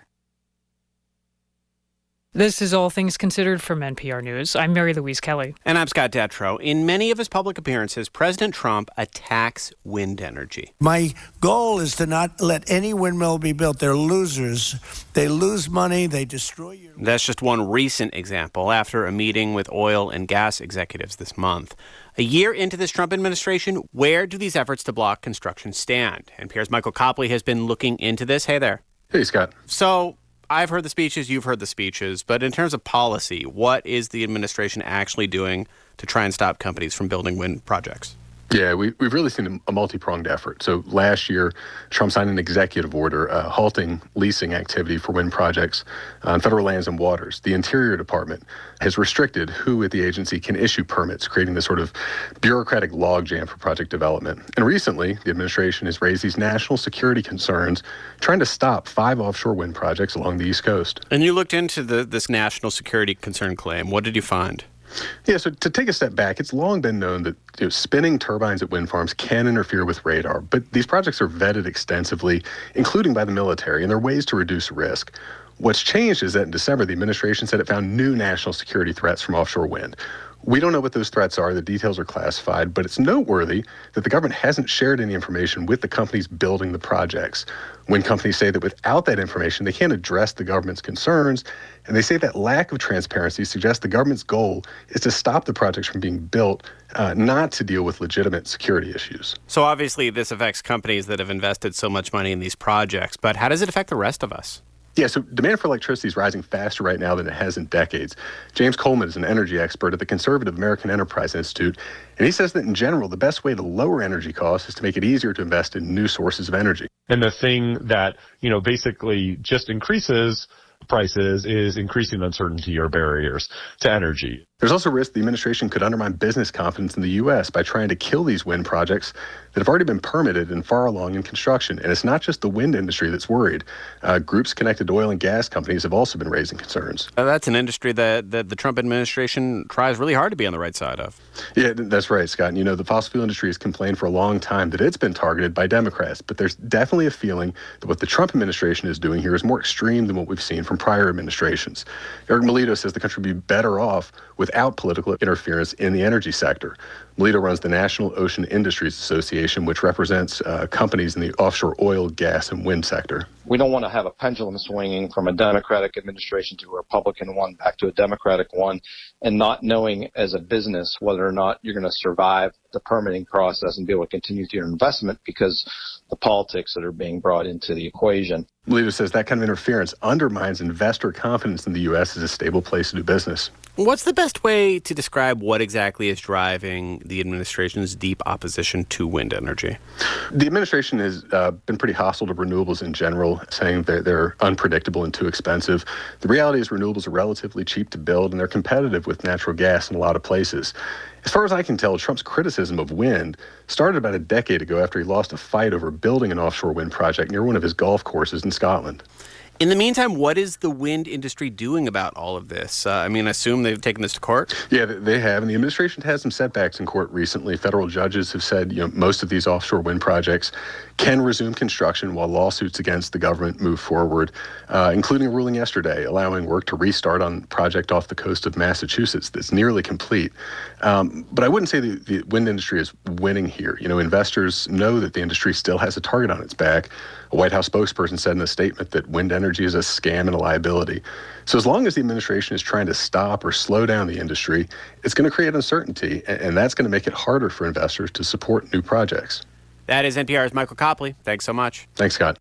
Speaker 3: This is All Things Considered from N P R News. I'm Mary Louise Kelly.
Speaker 4: And I'm Scott Detrow. In many of his public appearances, President Trump attacks wind energy.
Speaker 7: My goal is to not let any windmill be built. They're losers. They lose money. They destroy your...
Speaker 4: That's just one recent example after a meeting with oil and gas executives this month. A year into this Trump administration, where do these efforts to block construction stand? N P R's Michael Copley has been looking into this. Hey there.
Speaker 12: Hey, Scott.
Speaker 4: So... I've heard the speeches, you've heard the speeches, but in terms of policy, what is the administration actually doing to try and stop companies from building wind projects?
Speaker 12: Yeah, we, we've really seen a multi-pronged effort. So last year, Trump signed an executive order uh, halting leasing activity for wind projects on federal lands and waters. The Interior Department has restricted who at the agency can issue permits, creating this sort of bureaucratic logjam for project development. And recently, the administration has raised these national security concerns, trying to stop five offshore wind projects along the East Coast.
Speaker 4: And you looked into the, this national security concern claim. What did you find?
Speaker 12: Yeah, so to take a step back, it's long been known that you know, spinning turbines at wind farms can interfere with radar, but these projects are vetted extensively, including by the military, and there are ways to reduce risk. What's changed is that in December, the administration said it found new national security threats from offshore wind. We don't know what those threats are. The details are classified, but it's noteworthy that the government hasn't shared any information with the companies building the projects. When companies say that without that information, they can't address the government's concerns, and they say that lack of transparency suggests the government's goal is to stop the projects from being built, uh, not to deal with legitimate security issues.
Speaker 4: So obviously this affects companies that have invested so much money in these projects, but how does it affect the rest of us?
Speaker 12: Yeah, so demand for electricity is rising faster right now than it has in decades. James Coleman is an energy expert at the Conservative American Enterprise Institute, and he says that in general, the best way to lower energy costs is to make it easier to invest in new sources of energy.
Speaker 14: And the thing that, you know, basically just increases prices is increasing uncertainty or barriers to energy.
Speaker 12: There's also risk the administration could undermine business confidence in the U S by trying to kill these wind projects that have already been permitted and far along in construction. And it's not just the wind industry that's worried. Uh, groups connected to oil and gas companies have also been raising concerns.
Speaker 4: Uh, that's an industry that, that the Trump administration tries really hard to be on the right side of.
Speaker 12: Yeah, that's right, Scott. And, you know, the fossil fuel industry has complained for a long time that it's been targeted by Democrats. But there's definitely a feeling that what the Trump administration is doing here is more extreme than what we've seen from prior administrations. Eric Melito says the country would be better off without political interference in the energy sector. Melito runs the National Ocean Industries Association, which represents uh, companies in the offshore oil, gas, and wind sector.
Speaker 16: We don't want to have a pendulum swinging from a Democratic administration to a Republican one back to a Democratic one, and not knowing as a business whether or not you're going to survive the permitting process and be able to continue your investment because the politics that are being brought into the equation.
Speaker 12: Melito says that kind of interference undermines investor confidence in the U S as a stable place to do business.
Speaker 4: What's the best way to describe what exactly is driving the administration's deep opposition to wind energy?
Speaker 12: The administration has uh, been pretty hostile to renewables in general, saying they're, they're unpredictable and too expensive. The reality is renewables are relatively cheap to build, and they're competitive with natural gas in a lot of places. As far as I can tell, Trump's criticism of wind started about a decade ago after he lost a fight over building an offshore wind project near one of his golf courses in Scotland.
Speaker 4: In the meantime, what is the wind industry doing about all of this? Uh, I mean, I assume they've taken this to court?
Speaker 12: Yeah, they have. And the administration had some setbacks in court recently. Federal judges have said, you know, most of these offshore wind projects can resume construction while lawsuits against the government move forward, uh, including a ruling yesterday allowing work to restart on a project off the coast of Massachusetts that's nearly complete. Um, but I wouldn't say the, the wind industry is winning here. You know, investors know that the industry still has a target on its back. A White House spokesperson said in a statement that wind energy is a scam and a liability. So as long as the administration is trying to stop or slow down the industry, it's going to create uncertainty, and that's going to make it harder for investors to support new projects.
Speaker 4: That is N P R's Michael Copley. Thanks so much.
Speaker 12: Thanks, Scott.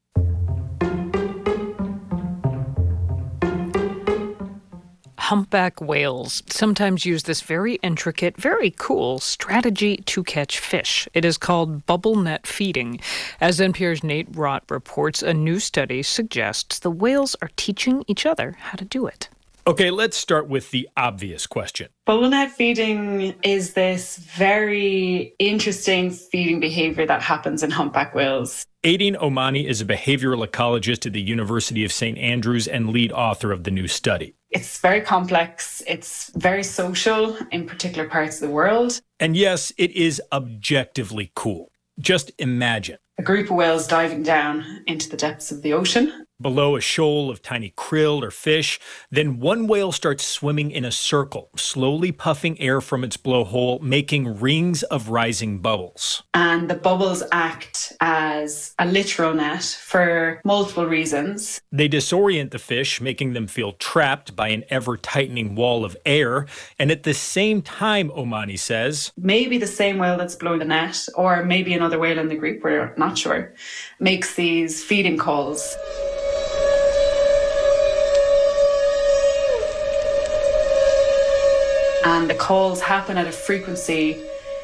Speaker 3: Humpback whales sometimes use this very intricate, very cool strategy to catch fish. It is called bubble net feeding. As N P R's Nate Rott reports, a new study suggests the whales are teaching each other how to do it.
Speaker 5: Okay, let's start with the obvious question.
Speaker 9: Bubble net feeding is this very interesting feeding behavior that happens in humpback whales.
Speaker 5: Aideen Omani is a behavioral ecologist at the University of Saint Andrews and lead author of the new study.
Speaker 9: It's very complex. It's very social in particular parts of the world.
Speaker 5: And yes, it is objectively cool. Just imagine
Speaker 9: a group of whales diving down into the depths of the ocean.
Speaker 5: Below a shoal of tiny krill or fish, then one whale starts swimming in a circle, slowly puffing air from its blowhole, making rings of rising bubbles.
Speaker 9: And the bubbles act as a literal net for multiple reasons.
Speaker 5: They disorient the fish, making them feel trapped by an ever-tightening wall of air. And at the same time, Omani says,
Speaker 9: maybe the same whale that's blowing the net, or maybe another whale in the group, we're not sure, makes these feeding calls. And the calls happen at a frequency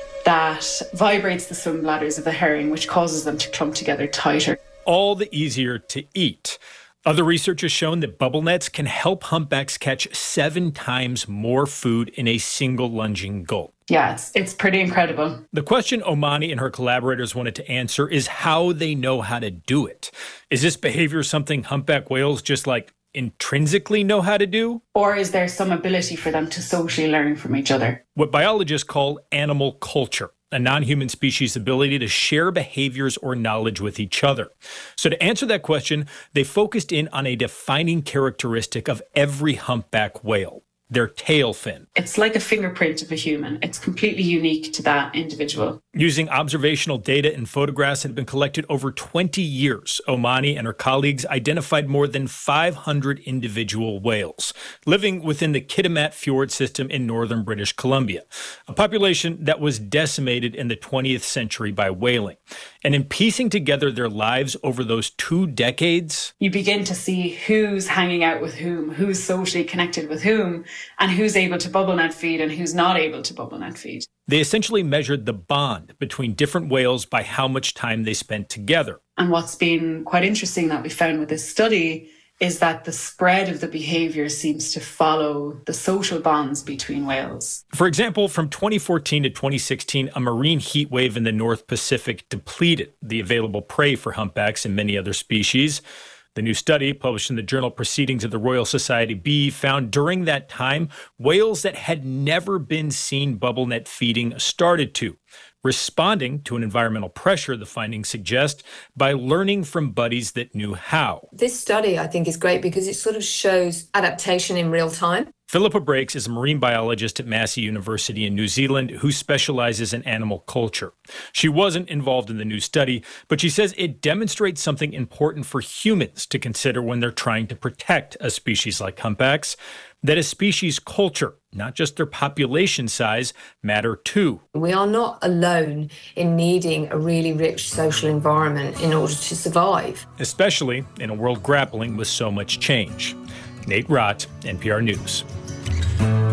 Speaker 9: that vibrates the swim bladders of the herring, which causes them to clump together tighter.
Speaker 5: All the easier to eat. Other research has shown that bubble nets can help humpbacks catch seven times more food in a single lunging gulp.
Speaker 9: Yeah, it's, it's pretty incredible.
Speaker 5: The question Omani and her collaborators wanted to answer is how they know how to do it. Is this behavior something humpback whales just like intrinsically know how to do?
Speaker 9: Or is there some ability for them to socially learn from each other?
Speaker 5: What biologists call animal culture, a non-human species' ability to share behaviors or knowledge with each other. So to answer that question, they focused in on a defining characteristic of every humpback whale, their tail fin.
Speaker 9: It's like a fingerprint of a human. It's completely unique to that individual.
Speaker 5: Using observational data and photographs that have been collected over twenty years, Omani and her colleagues identified more than five hundred individual whales living within the Kitimat Fjord system in northern British Columbia, a population that was decimated in the twentieth century by whaling. And in piecing together their lives over those two decades,
Speaker 9: you begin to see who's hanging out with whom, who's socially connected with whom, and who's able to bubble net feed and who's not able to bubble net feed.
Speaker 5: They essentially measured the bond between different whales by how much time they spent together.
Speaker 9: And what's been quite interesting that we found with this study is that the spread of the behavior seems to follow the social bonds between whales.
Speaker 5: For example, from twenty fourteen to twenty sixteen, a marine heat wave in the North Pacific depleted the available prey for humpbacks and many other species. The new study, published in the journal Proceedings of the Royal Society B, found during that time, whales that had never been seen bubble net feeding started to, responding to an environmental pressure, the findings suggest, by learning from buddies that knew how.
Speaker 15: This study, I think, is great because it sort of shows adaptation in real time.
Speaker 5: Philippa Brakes is a marine biologist at Massey University in New Zealand who specializes in animal culture. She wasn't involved in the new study, but she says it demonstrates something important for humans to consider when they're trying to protect a species like humpbacks, that a species' culture, not just their population size, matter too.
Speaker 15: We are not alone in needing a really rich social environment in order to survive.
Speaker 5: Especially in a world grappling with so much change. Nate Rott, N P R News.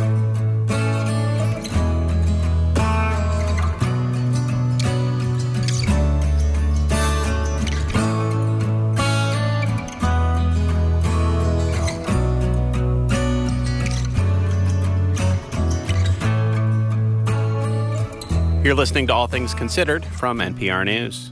Speaker 4: You're listening to All Things Considered from N P R News.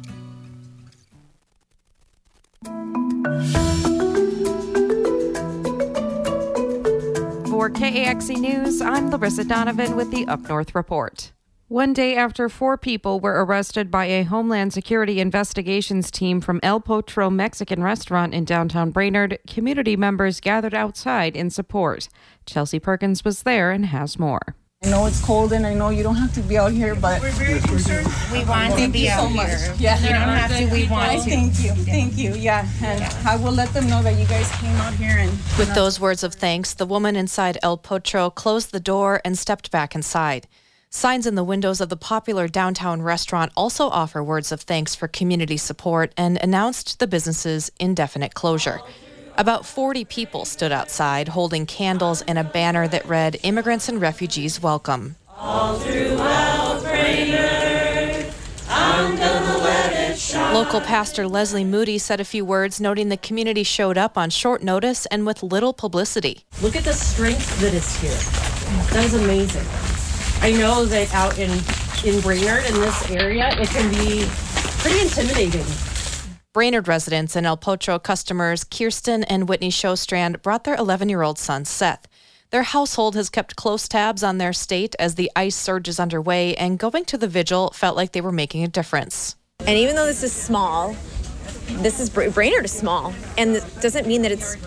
Speaker 11: For K A X E News, I'm Larissa Donovan with the Up North Report. One day after four people were arrested by a Homeland Security investigations team from El Potro Mexican restaurant in downtown Brainerd, community members gathered outside in support. Chelsea Perkins was there and has more.
Speaker 6: I know it's cold and I know you don't have to be out here, but
Speaker 8: we're very concerned. We want
Speaker 6: thank
Speaker 8: to be
Speaker 6: you
Speaker 8: out
Speaker 6: so much.
Speaker 8: here.
Speaker 6: Yeah,
Speaker 8: you don't have to. We want to.
Speaker 6: Thank you. Thank you. Yeah, and yeah. I will let them know that you guys came out here and.
Speaker 17: With those words of thanks, the woman inside El Potro closed the door and stepped back inside. Signs in the windows of the popular downtown restaurant also offer words of thanks for community support and announced the business's indefinite closure. About forty people stood outside holding candles and a banner that read, "Immigrants and Refugees Welcome." All throughout Brainerd, I'm gonna let it shine. Local pastor Leslie Moody said a few words, noting the community showed up on short notice and with little publicity.
Speaker 18: Look at the strength that is here. That is amazing. I know that out in, in Brainerd, in this area, it can be pretty intimidating.
Speaker 17: Brainerd residents and El Potro customers Kirsten and Whitney Showstrand brought their eleven-year-old son, Seth. Their household has kept close tabs on their state as the ice surge is underway, and going to the vigil felt like they were making a difference.
Speaker 21: And even though this is small, this is Brainerd is small, and it doesn't mean that it's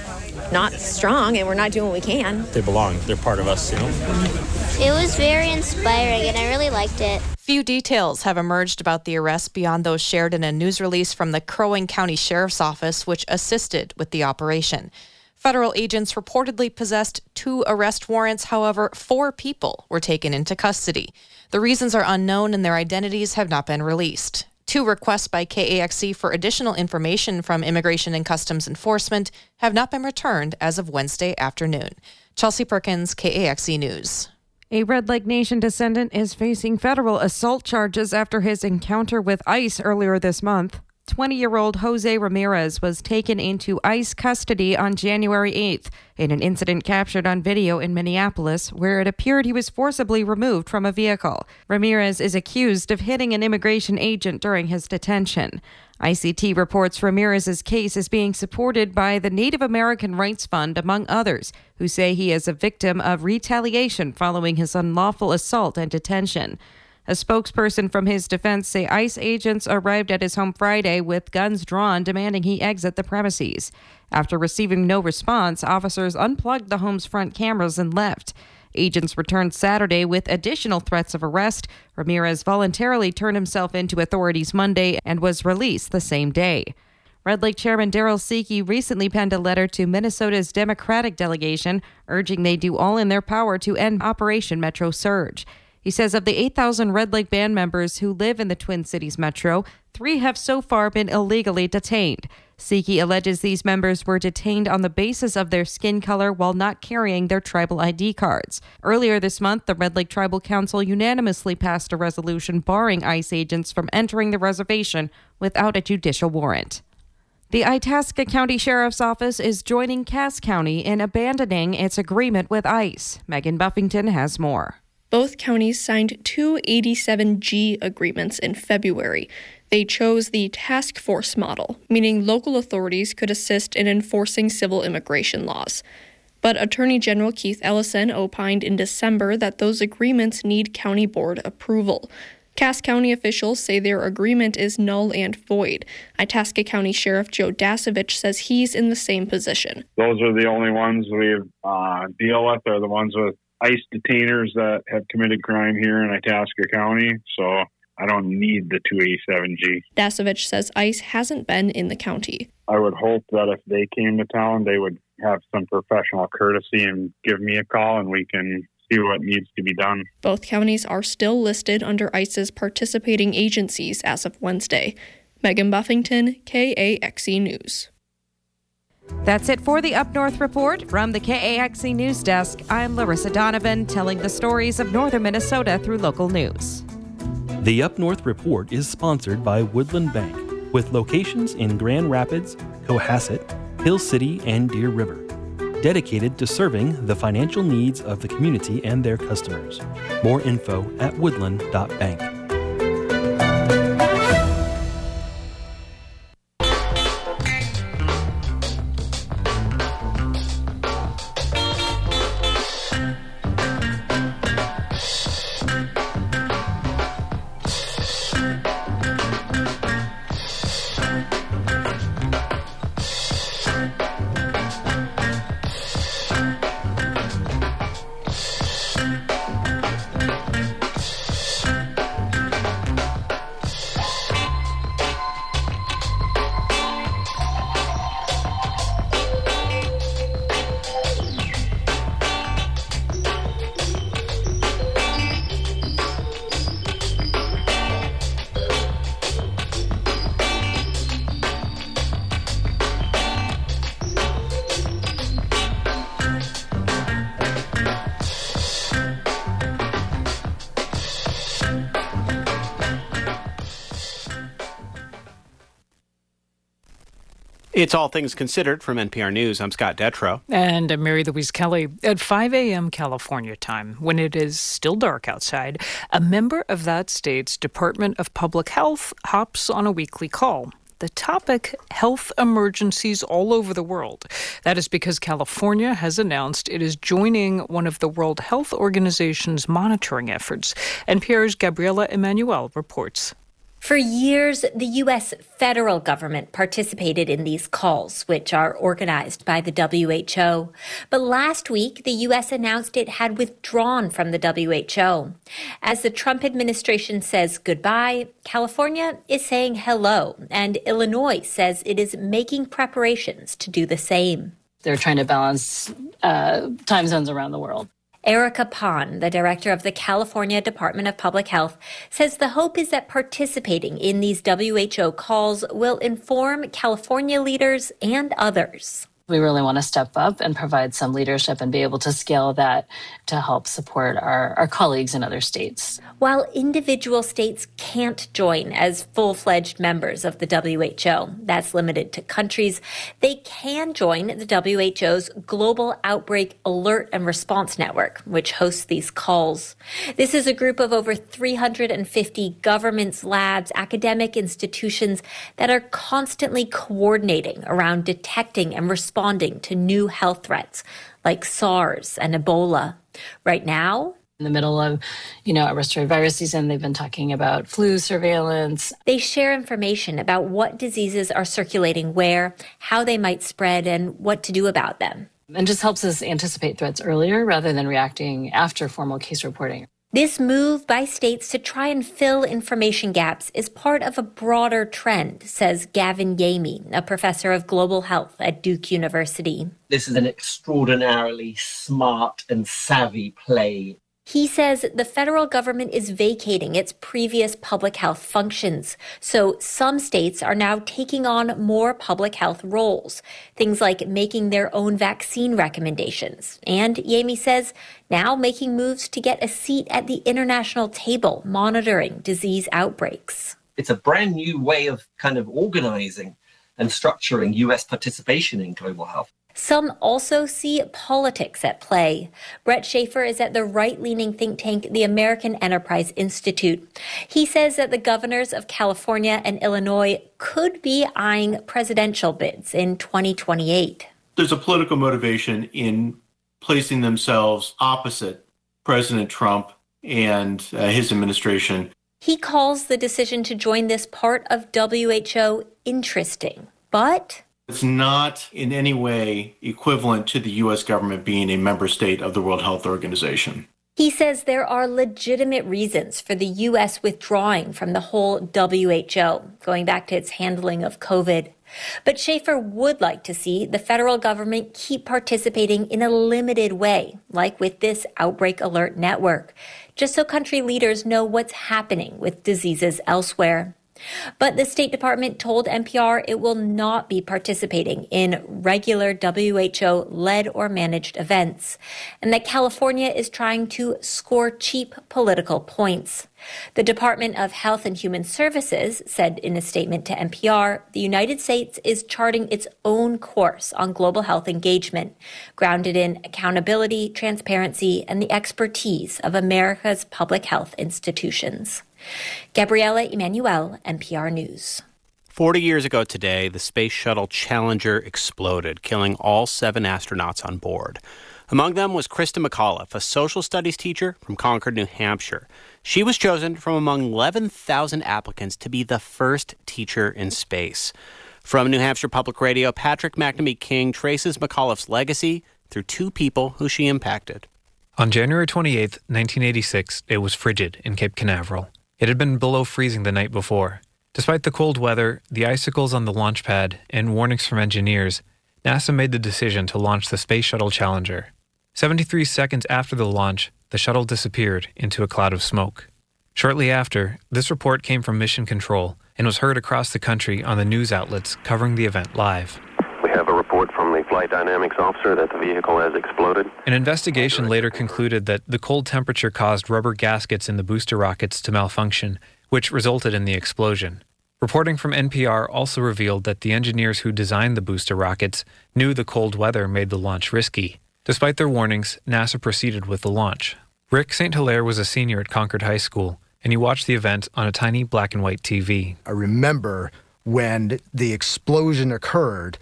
Speaker 21: not strong and we're not doing what we can.
Speaker 26: They belong. They're part of us, you know?
Speaker 27: It was very inspiring and I really liked it.
Speaker 17: Few details have emerged about the arrest beyond those shared in a news release from the Crow Wing County Sheriff's Office, which assisted with the operation. Federal agents reportedly possessed two arrest warrants. However, four people were taken into custody. The reasons are unknown and their identities have not been released. Two requests by K A X E for additional information from Immigration and Customs Enforcement have not been returned as of Wednesday afternoon. Chelsea Perkins, K A X E News.
Speaker 11: A Red Lake Nation descendant is facing federal assault charges after his encounter with ICE earlier this month. twenty-year-old Jose Ramirez was taken into ICE custody on January eighth in an incident captured on video in Minneapolis, where it appeared he was forcibly removed from a vehicle. Ramirez is accused of hitting an immigration agent during his detention. I C T reports Ramirez's case is being supported by the Native American Rights Fund, among others, who say he is a victim of retaliation following his unlawful assault and detention. A spokesperson from his defense say ICE agents arrived at his home Friday with guns drawn, demanding he exit the premises. After receiving no response, officers unplugged the home's front cameras and left. Agents returned Saturday with additional threats of arrest. Ramirez voluntarily turned himself into authorities Monday and was released the same day. Red Lake Chairman Darrell Seeke recently penned a letter to Minnesota's Democratic delegation, urging they do all in their power to end Operation Metro Surge. He says of the eight thousand Red Lake Band members who live in the Twin Cities Metro, three have so far been illegally detained. Seeke alleges these members were detained on the basis of their skin color while not carrying their tribal I D cards. Earlier this month, the Red Lake Tribal Council unanimously passed a resolution barring ICE agents from entering the reservation without a judicial warrant. The Itasca County Sheriff's Office is joining Cass County in abandoning its agreement with ICE. Megan Buffington has more.
Speaker 10: Both counties signed two eighty-seven G agreements in February. They chose the task force model, meaning local authorities could assist in enforcing civil immigration laws. But Attorney General Keith Ellison opined in December that those agreements need county board approval. Cass County officials say their agreement is null and void. Itasca County Sheriff Joe Dasovich says he's in the same position.
Speaker 28: Those are the only ones we uh, deal with, are the ones with ICE detainers that have committed crime here in Itasca County, so I don't need the two eighty-seven G.
Speaker 10: Dasovich says ICE hasn't been in the county.
Speaker 28: I would hope that if they came to town, they would have some professional courtesy and give me a call and we can see what needs to be done.
Speaker 10: Both counties are still listed under ICE's participating agencies as of Wednesday. Megan Buffington, K A X E News.
Speaker 11: That's it for the Up North Report. From the K A X E News Desk, I'm Larissa Donovan, telling the stories of northern Minnesota through local news.
Speaker 2: The Up North Report is sponsored by Woodland Bank, with locations in Grand Rapids, Cohasset, Hill City, and Deer River. dedicated to serving the financial needs of the community and their customers. More info at woodland dot bank.
Speaker 4: It's All Things Considered from N P R News. I'm Scott Detrow.
Speaker 3: And I'm Mary Louise Kelly. At five a.m. California time, when it is still dark outside, a member of that state's Department of Public Health hops on a weekly call. The topic, health emergencies all over the world. That is because California has announced it is joining one of the World Health Organization's monitoring efforts. N P R's Gabriela Emanuel reports.
Speaker 1: For years, the U S federal government participated in these calls, which are organized by the W H O. But last week, the U S announced it had withdrawn from the W H O. As the Trump administration says goodbye, California is saying hello, and Illinois says it is making preparations to do the same.
Speaker 13: They're trying to balance uh, time zones around the world.
Speaker 1: Erica Pon, the director of the California Department of Public Health, says the hope is that participating in these W H O calls will inform California leaders and others.
Speaker 13: We really want to step up and provide some leadership and be able to scale that to help support our, our colleagues in other states.
Speaker 1: While individual states can't join as full-fledged members of the W H O, that's limited to countries, they can join the W H O's Global Outbreak Alert and Response Network, which hosts these calls. This is a group of over three hundred fifty governments, labs, academic institutions that are constantly coordinating around detecting and responding responding to new health threats like SARS and Ebola. Right now,
Speaker 13: in the middle of, you know, a respiratory virus season, they've been talking about flu surveillance.
Speaker 1: They share information about what diseases are circulating where, how they might spread, and what to do about them.
Speaker 13: And just helps us anticipate threats earlier rather than reacting after formal case reporting.
Speaker 1: This move by states to try and fill information gaps is part of a broader trend, says Gavin Yamey, a professor of global health at Duke University.
Speaker 19: This is an extraordinarily smart and savvy play.
Speaker 1: He says the federal government is vacating its previous public health functions. So some states are now taking on more public health roles, things like making their own vaccine recommendations. And Yamey says now making moves to get a seat at the international table monitoring disease outbreaks.
Speaker 19: It's a brand new way of kind of organizing and structuring U S participation in global health.
Speaker 1: Some also see politics at play. Brett Schaefer is at the right-leaning think tank, the American Enterprise Institute. He says that the governors of California and Illinois could be eyeing presidential bids in twenty twenty-eight.
Speaker 20: There's a political motivation in placing themselves opposite President Trump and uh, his administration.
Speaker 1: He calls the decision to join this part of W H O interesting, but
Speaker 20: it's not in any way equivalent to the U S government being a member state of the World Health Organization.
Speaker 1: He says there are legitimate reasons for the U S withdrawing from the whole W H O, going back to its handling of COVID. But Schaefer would like to see the federal government keep participating in a limited way, like with this Outbreak Alert Network, just so country leaders know what's happening with diseases elsewhere. But the State Department told N P R it will not be participating in regular W H O-led or managed events, and that California is trying to score cheap political points. The Department of Health and Human Services said in a statement to N P R, the United States is charting its own course on global health engagement, grounded in accountability, transparency, and the expertise of America's public health institutions. Gabriela Emanuel, N P R News.
Speaker 4: Forty years ago today, the Space Shuttle Challenger exploded, killing all seven astronauts on board. Among them was Krista McAuliffe, a social studies teacher from Concord, New Hampshire. She was chosen from among eleven thousand applicants to be the first teacher in space. From New Hampshire Public Radio, Patrick McNamee King traces McAuliffe's legacy through two people who she impacted.
Speaker 7: On January twenty-eighth, nineteen eighty-six, it was frigid in Cape Canaveral. It had been below freezing the night before. Despite the cold weather, the icicles on the launch pad, and warnings from engineers, NASA made the decision to launch the Space Shuttle Challenger. seventy-three seconds after the launch, the shuttle disappeared into a cloud of smoke. Shortly after, this report came from Mission Control and was heard across the country on the news outlets covering the event live.
Speaker 12: We have a report from the flight dynamics officer that the vehicle has exploded.
Speaker 7: An investigation later concluded that the cold temperature caused rubber gaskets in the booster rockets to malfunction, which resulted in the explosion. Reporting from N P R also revealed that the engineers who designed the booster rockets knew the cold weather made the launch risky. Despite their warnings, NASA proceeded with the launch. Rick Saint Hilaire was a senior at Concord High School, and he watched the event on a tiny black and white T V.
Speaker 14: I remember when the explosion occurred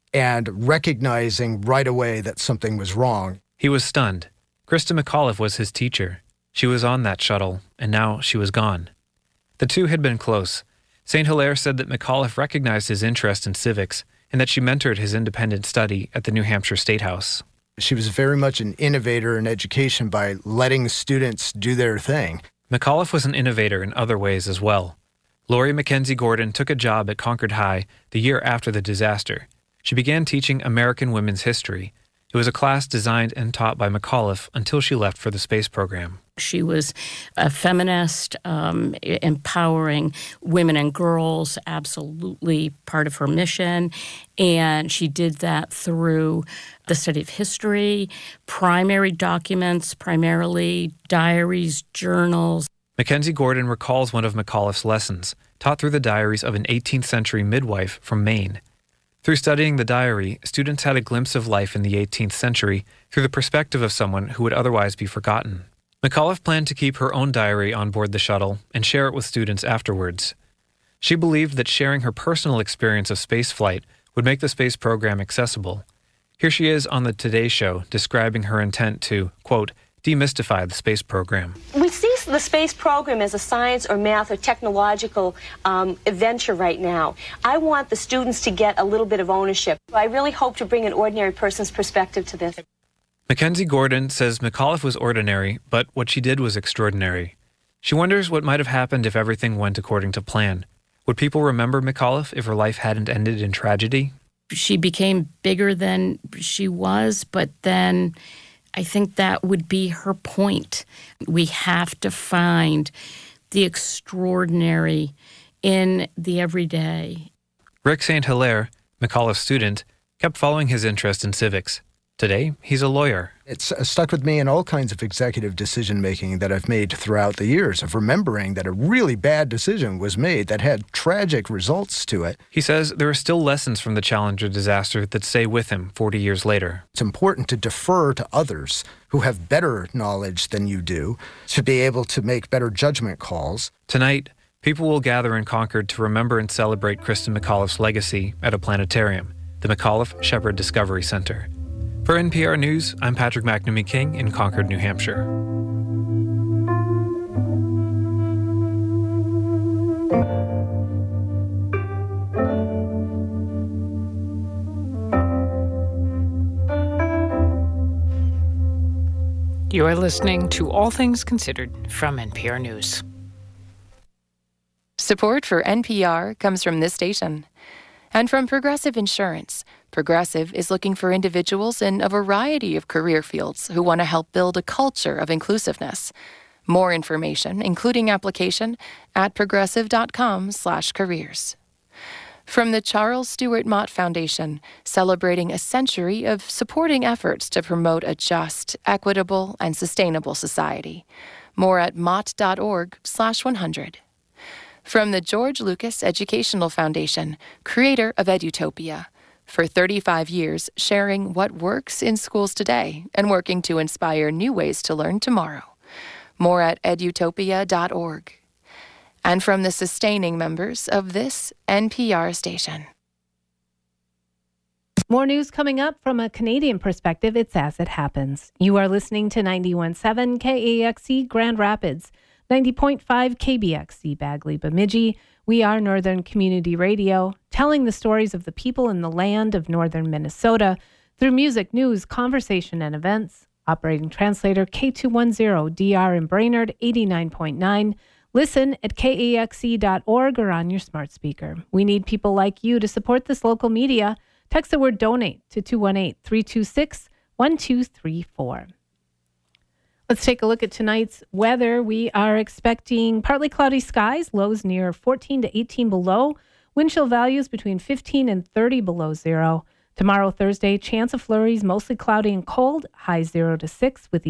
Speaker 14: and recognizing right away that something was wrong.
Speaker 7: He was stunned. Krista McAuliffe was his teacher. She was on that shuttle, and now she was gone. The two had been close. Saint Hilaire said that McAuliffe recognized his interest in civics and that she mentored his independent study at the New Hampshire State House.
Speaker 14: She was very much an innovator in education by letting students do their thing.
Speaker 7: McAuliffe was an innovator in other ways as well. Lori Mackenzie Gordon took a job at Concord High the year after the disaster. She began teaching American women's history. It was a class designed and taught by McAuliffe until she left for the space program.
Speaker 16: She was a feminist, um, empowering women and girls, absolutely part of her mission. And she did that through the study of history, primary documents, primarily diaries, journals.
Speaker 7: Mackenzie Gordon recalls one of McAuliffe's lessons, taught through the diaries of an eighteenth century midwife from Maine. Through studying the diary, students had a glimpse of life in the eighteenth century through the perspective of someone who would otherwise be forgotten. McAuliffe planned to keep her own diary on board the shuttle and share it with students afterwards. She believed that sharing her personal experience of spaceflight would make the space program accessible. Here she is on the Today Show describing her intent to, quote, demystify the space program.
Speaker 22: We see the space program as a science or math or technological um, adventure right now. I want the students to get a little bit of ownership. I really hope to bring an ordinary person's perspective to this.
Speaker 7: Mackenzie Gordon says McAuliffe was ordinary, but what she did was extraordinary. She wonders what might have happened if everything went according to plan. Would people remember McAuliffe if her life hadn't ended in tragedy?
Speaker 16: She became bigger than she was, but then I think that would be her point. We have to find the extraordinary in the everyday.
Speaker 7: Rick Saint Hilaire, McAuliffe's student, kept following his interest in civics. Today, he's a lawyer.
Speaker 14: It's stuck with me in all kinds of executive decision-making that I've made throughout the years, of remembering that a really bad decision was made that had tragic results to it.
Speaker 7: He says there are still lessons from the Challenger disaster that stay with him forty years later.
Speaker 14: It's important to defer to others who have better knowledge than you do, to be able to make better judgment calls.
Speaker 7: Tonight, people will gather in Concord to remember and celebrate Krista McAuliffe's legacy at a planetarium, the McAuliffe Shepard Discovery Center. For N P R News, I'm Patrick McNamee King in Concord, New Hampshire.
Speaker 3: You are listening to All Things Considered from N P R News.
Speaker 23: Support for N P R comes from this station and from Progressive Insurance. Progressive is looking for individuals in a variety of career fields who want to help build a culture of inclusiveness. More information, including application, at progressive.com slash careers. From the Charles Stewart Mott Foundation, celebrating a century of supporting efforts to promote a just, equitable, and sustainable society. More at mott.org slash 100. From the George Lucas Educational Foundation, creator of Edutopia, for thirty-five years sharing what works in schools today and working to inspire new ways to learn tomorrow. More at edutopia dot org. And from the sustaining members of this N P R station.
Speaker 5: More news coming up from a Canadian perspective. It's As It Happens. You are listening to ninety-one point seven K A X E Grand Rapids, ninety point five K B X C Bagley Bemidji. We are Northern Community Radio, telling the stories of the people in the land of northern Minnesota through music, news, conversation, and events. Operating translator K two ten D R in Brainerd, eighty-nine point nine. Listen at K A X E dot org or on your smart speaker. We need people like you to support this local media. Text the word donate to two one eight, three two six, one two three four. Let's take a look at tonight's weather. We are expecting partly cloudy skies, lows near fourteen to eighteen below, wind chill values between fifteen and thirty below zero. Tomorrow, Thursday, chance of flurries, mostly cloudy and cold, highs zero to six with